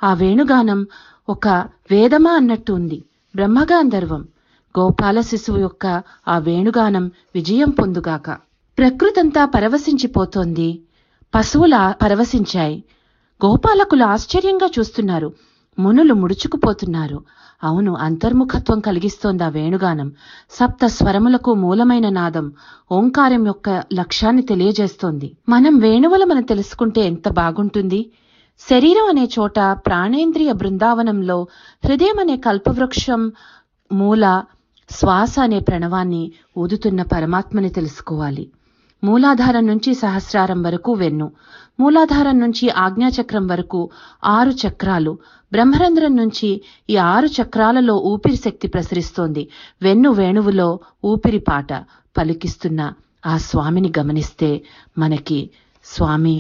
ఆ వేణుగానం ఒక వేదమా అన్నట్టు ఉంది. బ్రహ్మగాంధర్వం. గోపాల శిశువు యొక్క ఆ వేణుగానం విజయం పొందుగాక. ప్రకృతంతా పరవశించిపోతోంది. పశువులు పరవశించాయి. గోపాలకులు ఆశ్చర్యంగా చూస్తున్నారు. మునులు ముడుచుకుపోతున్నారు. అవును, అంతర్ముఖత్వం కలిగిస్తోంది ఆ వేణుగానం. సప్త స్వరములకు మూలమైన నాదం ఓంకారం యొక్క లక్ష్యాన్ని తెలియజేస్తోంది. మనం వేణువులమని తెలుసుకుంటే ఎంత బాగుంటుంది. శరీరం అనే చోట ప్రాణేంద్రియ బృందావనంలో హృదయం అనే కల్పవృక్షం మూల శ్వాస అనే ప్రణవాన్ని ఊదుతున్న పరమాత్మని తెలుసుకోవాలి. మూలాధారం నుంచి సహస్రారం వరకు వెన్ను, మూలాధారం నుంచి ఆజ్ఞాచక్రం వరకు 6 చక్రాలు, బ్రహ్మరంధ్రం నుంచి ఈ 6 చక్రాలలో ఊపిరి శక్తి ప్రసరిస్తోంది. వెన్ను వేణువులో ఊపిరి పాట పలికిస్తున్న ఆ స్వామిని గమనిస్తే మనకి స్వామి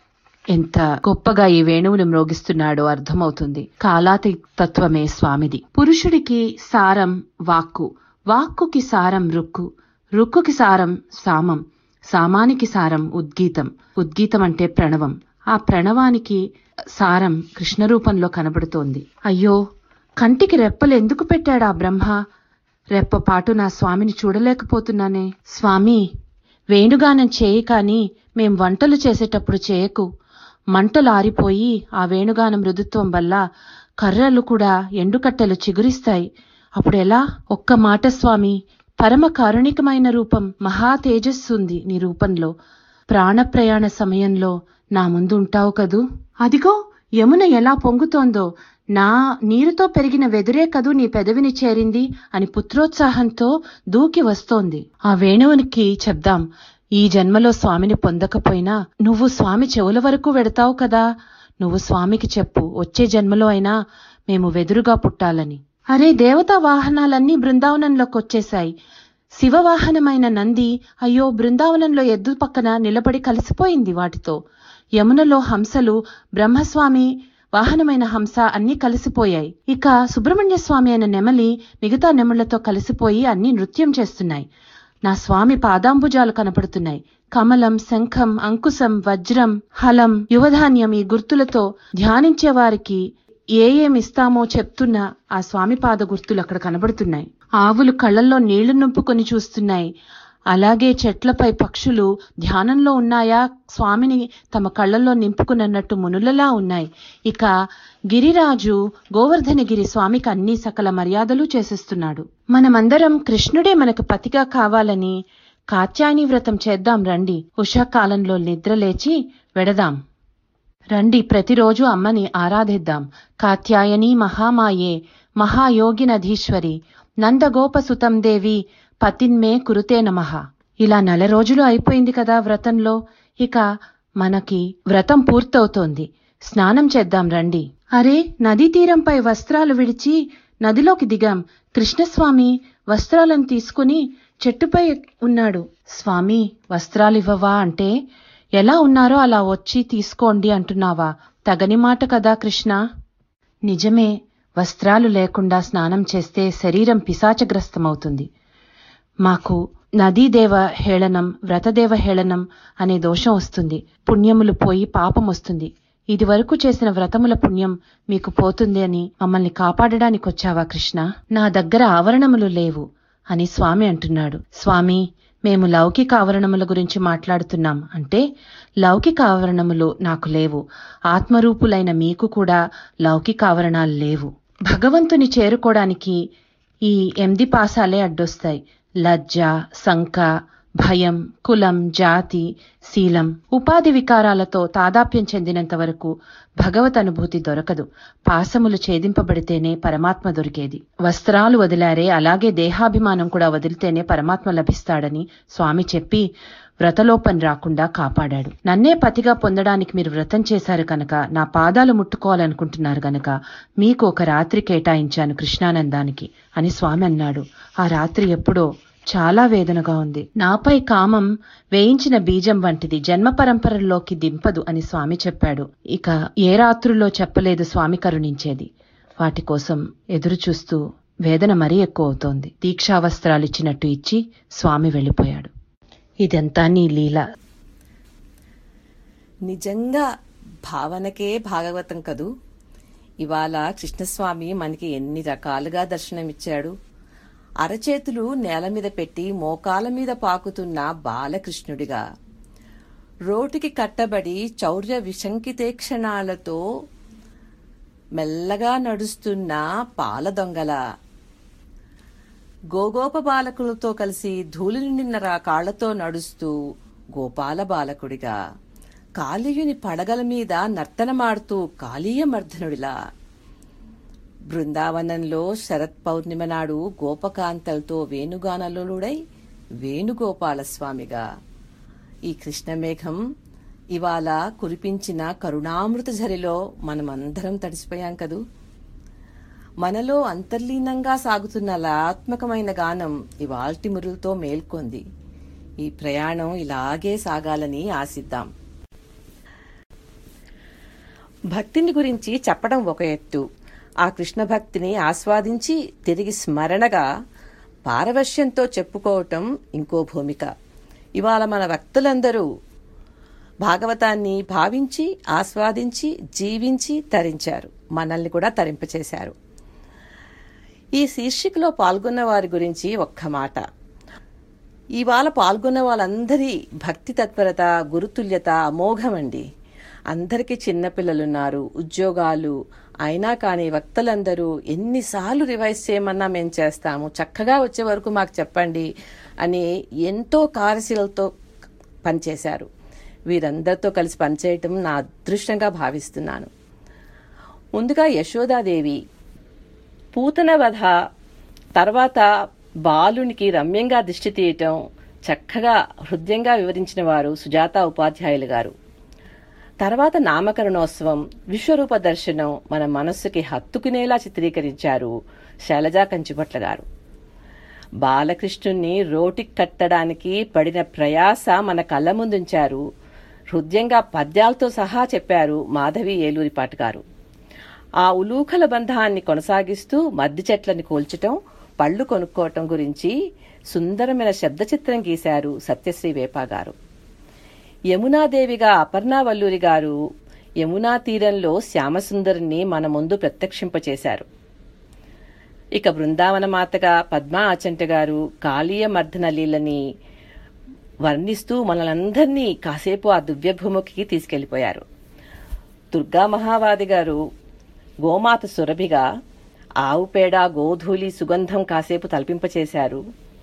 ఎంత గొప్పగా ఈ వేణువుని మ్రోగిస్తున్నాడో అర్థమవుతుంది. కాలాతీతత్వమే స్వామిది. పురుషుడికి సారం వాక్కు, వాక్కుకి సారం రుక్కు, రుక్కుకి సారం సామం, సామానికి సారం ఉద్గీతం, ఉద్గీతం అంటే ప్రణవం. ఆ ప్రణవానికి సారం కృష్ణ రూపంలో కనబడుతోంది. అయ్యో, కంటికి రెప్పలు ఎందుకు పెట్టాడా బ్రహ్మ? రెప్పపాటు నా స్వామిని చూడలేకపోతున్నానే. స్వామి, వేణుగానం చేయి కాని మేం వంటలు చేసేటప్పుడు చేయకు. మంటలు ఆరిపోయి ఆ వేణుగానం మృదుత్వం వల్ల కర్రలు కూడా ఎండుకట్టెలు చిగురిస్తాయి. అప్పుడెలా? ఒక్క మాట స్వామి, పరమ కారుణికమైన రూపం, మహా తేజస్సుంది నీ రూపంలో. ప్రాణప్రయాణ సమయంలో నా ముందు ఉంటావు కదూ. అదిగో యమున ఎలా పొంగుతోందో, నా నీరుతో పెరిగిన వెదురే కదూ నీ పెదవిని చేరింది అని పుత్రోత్సాహంతో దూకి వస్తోంది. ఆ వేణువునికి చెప్దాం, ఈ జన్మలో స్వామిని పొందకపోయినా నువ్వు స్వామి చెవుల వరకు వెడతావు కదా, నువ్వు స్వామికి చెప్పు, వచ్చే జన్మలో అయినా మేము వెదురుగా పుట్టాలని. అరే, దేవతా వాహనాలన్నీ బృందావనంలోకి వచ్చేశాయి. శివవాహనమైన నంది అయ్యో బృందావనంలో ఎద్దు పక్కన నిలబడి కలిసిపోయింది వాటితో. యమునలో హంసలు, బ్రహ్మస్వామి వాహనమైన హంస అన్నీ కలిసిపోయాయి. ఇక సుబ్రహ్మణ్య స్వామి అయిన నెమలి మిగతా నెమళ్లతో కలిసిపోయి అన్నీ నృత్యం చేస్తున్నాయి. నా స్వామి పాదాంబుజాలు కనపడుతున్నాయి. కమలం, శంఖం, అంకుశం, వజ్రం, హలం, యువధాన్యం ఈ గుర్తులతో ధ్యానించే వారికి ఏమిస్తామో చెప్తున్న ఆ స్వామి పాద గుర్తులు అక్కడ కనబడుతున్నాయి. ఆవులు కళ్ళల్లో నీళ్లు నింపుకొని చూస్తున్నాయి. అలాగే చెట్లపై పక్షులు ధ్యానంలో ఉన్నాయా, స్వామిని తమ కళ్ళల్లో నింపుకున్నట్టు మునులలా ఉన్నాయి. ఇక గిరిరాజు గోవర్ధనగిరి స్వామికి అన్ని సకల మర్యాదలు చేసేస్తున్నాడు. మనమందరం కృష్ణుడే మనకు పతిగా కావాలని కాత్యాయని వ్రతం చేద్దాం రండి. ఉషాకాలంలో నిద్రలేచి వెడదాం రండి. ప్రతిరోజు అమ్మని ఆరాధిద్దాం. కాత్యాయని మహామాయే మహాయోగినధీశ్వరి నందగోపసుతం దేవి పతిన్మే కురుతే నమః. ఇలా 4 రోజులు అయిపోయింది కదా వ్రతంలో. ఇక మనకి వ్రతం పూర్తవుతోంది. స్నానం చేద్దాం రండి. అరే, నదీ తీరంపై వస్త్రాలు విడిచి నదిలోకి దిగాం. కృష్ణస్వామి వస్త్రాలను తీసుకుని చెట్టుపై ఉన్నాడు. స్వామి, వస్త్రాలివ్వవా అంటే, ఎలా ఉన్నారో అలా వచ్చి తీసుకోండి అంటున్నావా? తగని మాట కదా కృష్ణ. నిజమే, వస్త్రాలు లేకుండా స్నానం చేస్తే శరీరం పిశాచగ్రస్తమవుతుంది. మాకు నదీదేవ హేళనం, వ్రతదేవ హేళనం అనే దోషం వస్తుంది. పుణ్యములు పోయి పాపం వస్తుంది. ఇది వరకు చేసిన వ్రతముల పుణ్యం మీకు పోతుంది అని మమ్మల్ని కాపాడడానికి వచ్చావా కృష్ణ? నా దగ్గర ఆవరణములు లేవు అని స్వామి అంటున్నాడు. స్వామి, మేము లౌకిక ఆవరణముల గురించి మాట్లాడుతున్నాం అంటే, లౌకిక ఆవరణములు నాకు లేవు. ఆత్మరూపులైన మీకు కూడా లౌకిక ఆవరణాలు లేవు. భగవంతుని చేరుకోవడానికి ఈ 8 పాసాలే అడ్డొస్తాయి. లజ్జ, శంక, భయం, కులం, జాతి, శీలం, ఉపాధి వికారాలతో తాదాప్యం చెందినంత వరకు భగవత్ అనుభూతి దొరకదు. పాసములు ఛేదింపబడితేనే పరమాత్మ దొరికేది. వస్త్రాలు వదిలారే, అలాగే దేహాభిమానం కూడా వదిలితేనే పరమాత్మ లభిస్తాడని స్వామి చెప్పి వ్రతలోపం రాకుండా కాపాడాడు. నన్నే పతిగా పొందడానికి మీరు వ్రతం చేశారు కనుక, నా పాదాలు ముట్టుకోవాలనుకుంటున్నారు గనక మీకు ఒక రాత్రి కేటాయించాను కృష్ణానందానికి అని స్వామి అన్నాడు. ఆ రాత్రి ఎప్పుడో చాలా వేదనగా ఉంది. నాపై కామం వేయించిన బీజం వంటిది, జన్మ పరంపరలోకి దింపదు అని స్వామి చెప్పాడు. ఇక ఏ రాత్రుల్లో చెప్పలేదు స్వామి కరుణించేది. వాటి కోసం ఎదురు చూస్తూ వేదన మరీ ఎక్కువ అవుతోంది. దీక్షావస్త్రాలిచ్చినట్టు ఇచ్చి స్వామి వెళ్ళిపోయాడు. ఇదంతా నీ లీల. నిజంగా భావనకే భాగవతం కదూ. ఇవాళ కృష్ణస్వామి మనకి ఎన్ని రకాలుగా దర్శనమిచ్చాడు. అరచేతులు నేల మీద పెట్టి మోకాల మీద పాకుతున్న బాలకృష్ణుడిగా, రోటికి కట్టబడి చౌర్య విశంకితేక్షణాలతో మెల్లగా నడుస్తున్న పాల దొంగల, గోగోప బాలకులతో కలిసి ధూళి నిండిన కాళ్లతో నడుస్తూ గోపాల బాలకుడిగా, కాళీయుని పడగల మీద నర్తనమాడుతూ కాళీయమర్ధనుడిలా, బృందావనంలో శరత్ పౌర్ణిమ నాడు గోపకాంతలతో వేణుగానలుడై వేణుగోపాలస్వామిగా, ఈ కృష్ణమేఘం ఇవాళ కురిపించిన కరుణామృత ఝరిలో మనమందరం తడిసిపోయాం కదూ. మనలో అంతర్లీనంగా సాగుతున్న లయాత్మకమైన గానం ఇవాల్టి మురులతో మేల్కొంది. ఈ ప్రయాణం ఇలాగే సాగాలని ఆశిద్దాం. భక్తిని గురించి చెప్పడం ఒక ఎత్తు, ఆ కృష్ణ భక్తిని ఆస్వాదించి తిరిగి స్మరణగా పారవశ్యంతో చెప్పుకోవటం ఇంకో భూమిక. ఇవాళ మన భక్తులందరూ భాగవతాన్ని భావించి ఆస్వాదించి జీవించి తరించారు, మనల్ని కూడా తరింపచేశారు. ఈ శీర్షికలో పాల్గొన్న వారి గురించి ఒక్క మాట. ఇవాళ పాల్గొన్న వాళ్ళందరి భక్తి తత్పరత, గురుతుల్యత అమోఘమండి. అందరికీ చిన్నపిల్లలున్నారు, ఉద్యోగాలు, అయినా కానీ వక్తలందరూ ఎన్నిసార్లు రివైజ్ చేయమన్నా మేము చేస్తాము, చక్కగా వచ్చే వరకు మాకు చెప్పండి అని ఎంతో కార్యశీలతో పనిచేశారు. వీరందరితో కలిసి పనిచేయటం నా అదృష్టంగా భావిస్తున్నాను. ముందుగా యశోదాదేవి పూతన వధ తర్వాత బాలునికి రమ్యంగా దిష్టి తీయటం చక్కగా హృదయంగా వివరించిన వారు సుజాత ఉపాధ్యాయులు గారు. తర్వాత నామకరణోత్సవం, విశ్వరూప దర్శనం మన మనస్సుకి హత్తుకునేలా చిత్రీకరించారు శైలజా కంచిభట్ల గారు. బాలకృష్ణుణ్ణి రోటికి కట్టడానికి పడిన ప్రయాస మన కళ్ళ ముందుంచారు. హృదయంగా పద్యాలతో సహా చెప్పారు మాధవి ఏలూరిపాటి గారు. ఆ ఉలూఖల బంధాన్ని కొనసాగిస్తూ మద్ది చెట్లని కూల్చటం, పళ్లు కొనుక్కోవటం గురించి సుందరమైన శబ్ద చిత్రం గీశారు సత్యశ్రీ వేపా గారు. యమునాదేవిగా అపర్ణా వల్లూరి గారు యమునా తీరంలో శ్యామసుందరిని మన ముందు ప్రత్యక్షింపచేశారు. ఇక బృందావన మాతగా పద్మా ఆచంట గారు కాళీయమర్ధన లీలని వర్ణిస్తూ మనలందరినీ కాసేపు ఆ దివ్యభూమికి తీసుకెళ్లిపోయారు. దుర్గా మహావాది గారు గోమాత సురభిగా ఆవు పేడ, గోధూళి సుగంధం కాసేపు తలపింపచేశారు.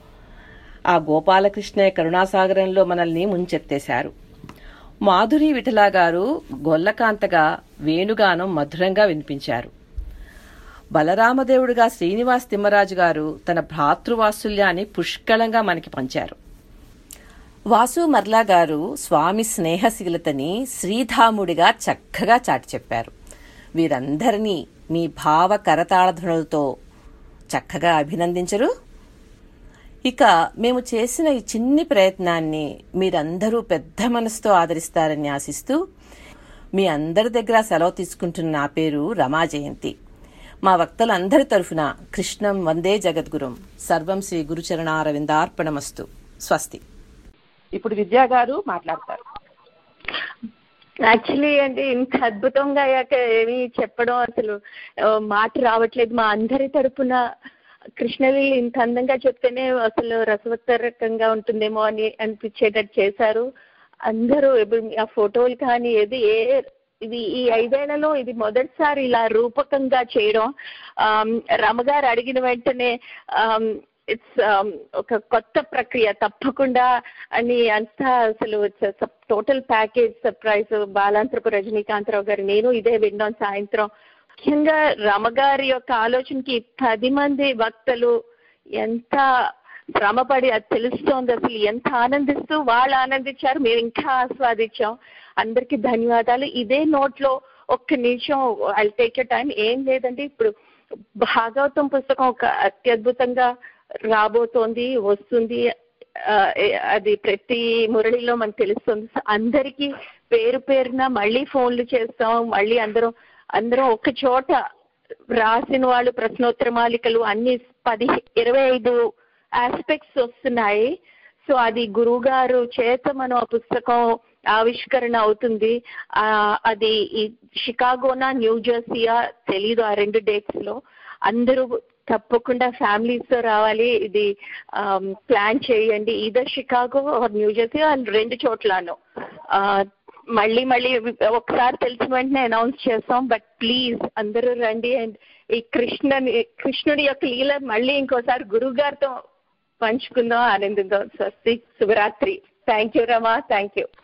ఆ గోపాలకృష్ణయ్య కరుణాసాగరంలో మనల్ని ముంచెత్తేశారు. మాధురి విఠలా గారు గొల్లకాంతగా వేణుగానం మధురంగా వినిపించారు. బలరామదేవుడిగా శ్రీనివాస్ తిమ్మరాజు గారు తన భ్రాతృవాత్సల్యాన్ని పుష్కళంగా మనకి పంచారు. వాసు మర్లా గారు స్వామి స్నేహశీలతని శ్రీధాముడిగా చక్కగా చాటి చెప్పారు. వీరందరినీ మీ భావ కరతాళధ్వనులతో చక్కగా అభినందించరు. ఇక మేము చేసిన ఈ చిన్ని ప్రయత్నాన్ని మీరందరూ పెద్ద మనసుతో ఆదరిస్తారని ఆశిస్తూ మీ అందరి దగ్గర సెలవు తీసుకుంటున్న నా పేరు రమా జయంతి. మా వక్తలందరి తరఫున కృష్ణం వందే జగద్గురుం, సర్వం శ్రీ గురుచరణారవిందార్పణమస్తు. స్వస్తి. ఇప్పుడు విద్యా గారు మాట్లాడతారు. యాక్చువల్లీ అంటే ఇంత అద్భుతంగా అయ్యాక ఏమి చెప్పడం అసలు మాట రావట్లేదు. మా అందరి తరపున కృష్ణలీల ఇంత అందంగా చెప్తేనే అసలు రసవత్తరకంగా ఉంటుందేమో అని అనిపించేటట్టు చేశారు అందరూ. ఆ ఫోటోలు కానీ ఇది ఈ 5 ఏళ్లలో ఇది మొదటిసారి ఇలా రూపకంగా చేయడం. రమగారు అడిగిన వెంటనే ఇట్స్ ఒక కొత్త ప్రక్రియ తప్పకుండా అని అంతా అసలు total package surprise. Balantrapu Rajanikantarao గారు నేను ఇదే విన్నాం సాయంత్రం. ముఖ్యంగా రమగారి యొక్క ఆలోచనకి 10 మంది వక్తలు ఎంత శ్రమపడి అది తెలుస్తోంది. అసలు ఎంత ఆనందిస్తూ వాళ్ళు ఆనందించారు, మేము ఇంకా ఆస్వాదించాం. అందరికీ ధన్యవాదాలు. ఇదే నోట్లో ఒక్క నిమిషం ఐ టేక్ యూ టైం. ఏం లేదండి, ఇప్పుడు భాగవతం పుస్తకం ఒక అత్యద్భుతంగా రాబోతోంది, వస్తుంది. అది ప్రతి మురళిలో మనకు తెలుస్తుంది. అందరికీ పేరు పేరున మళ్ళీ ఫోన్లు చేస్తాం. మళ్ళీ అందరం ఒక చోట రాసిన వాళ్ళు ప్రశ్నోత్తర మాలికలు అన్ని 25 ఆస్పెక్ట్స్ వస్తున్నాయి. సో అది గురువు గారు చేత మనం ఆ పుస్తకం ఆవిష్కరణ అవుతుంది. అది షికాగోనా న్యూ జెర్సీయా తెలీదు, ఆ 2 డేట్స్ లో. అందరూ తప్పకుండా ఫ్యామిలీస్ తో రావాలి. ఇది ప్లాన్ చేయండి, either Chicago or New Jersey, 2 చోట్లను. మళ్ళీ ఒకసారి తెలిసిన వెంటనే అనౌన్స్ చేస్తాం, బట్ ప్లీజ్ అందరూ రండి. అండ్ ఈ కృష్ణుడి యొక్క లీల మళ్ళీ ఇంకోసారి గురువు గారితో పంచుకుందాం, ఆనందిందాం. స్వస్తి, శుభరాత్రి. Thank you Rama, thank you.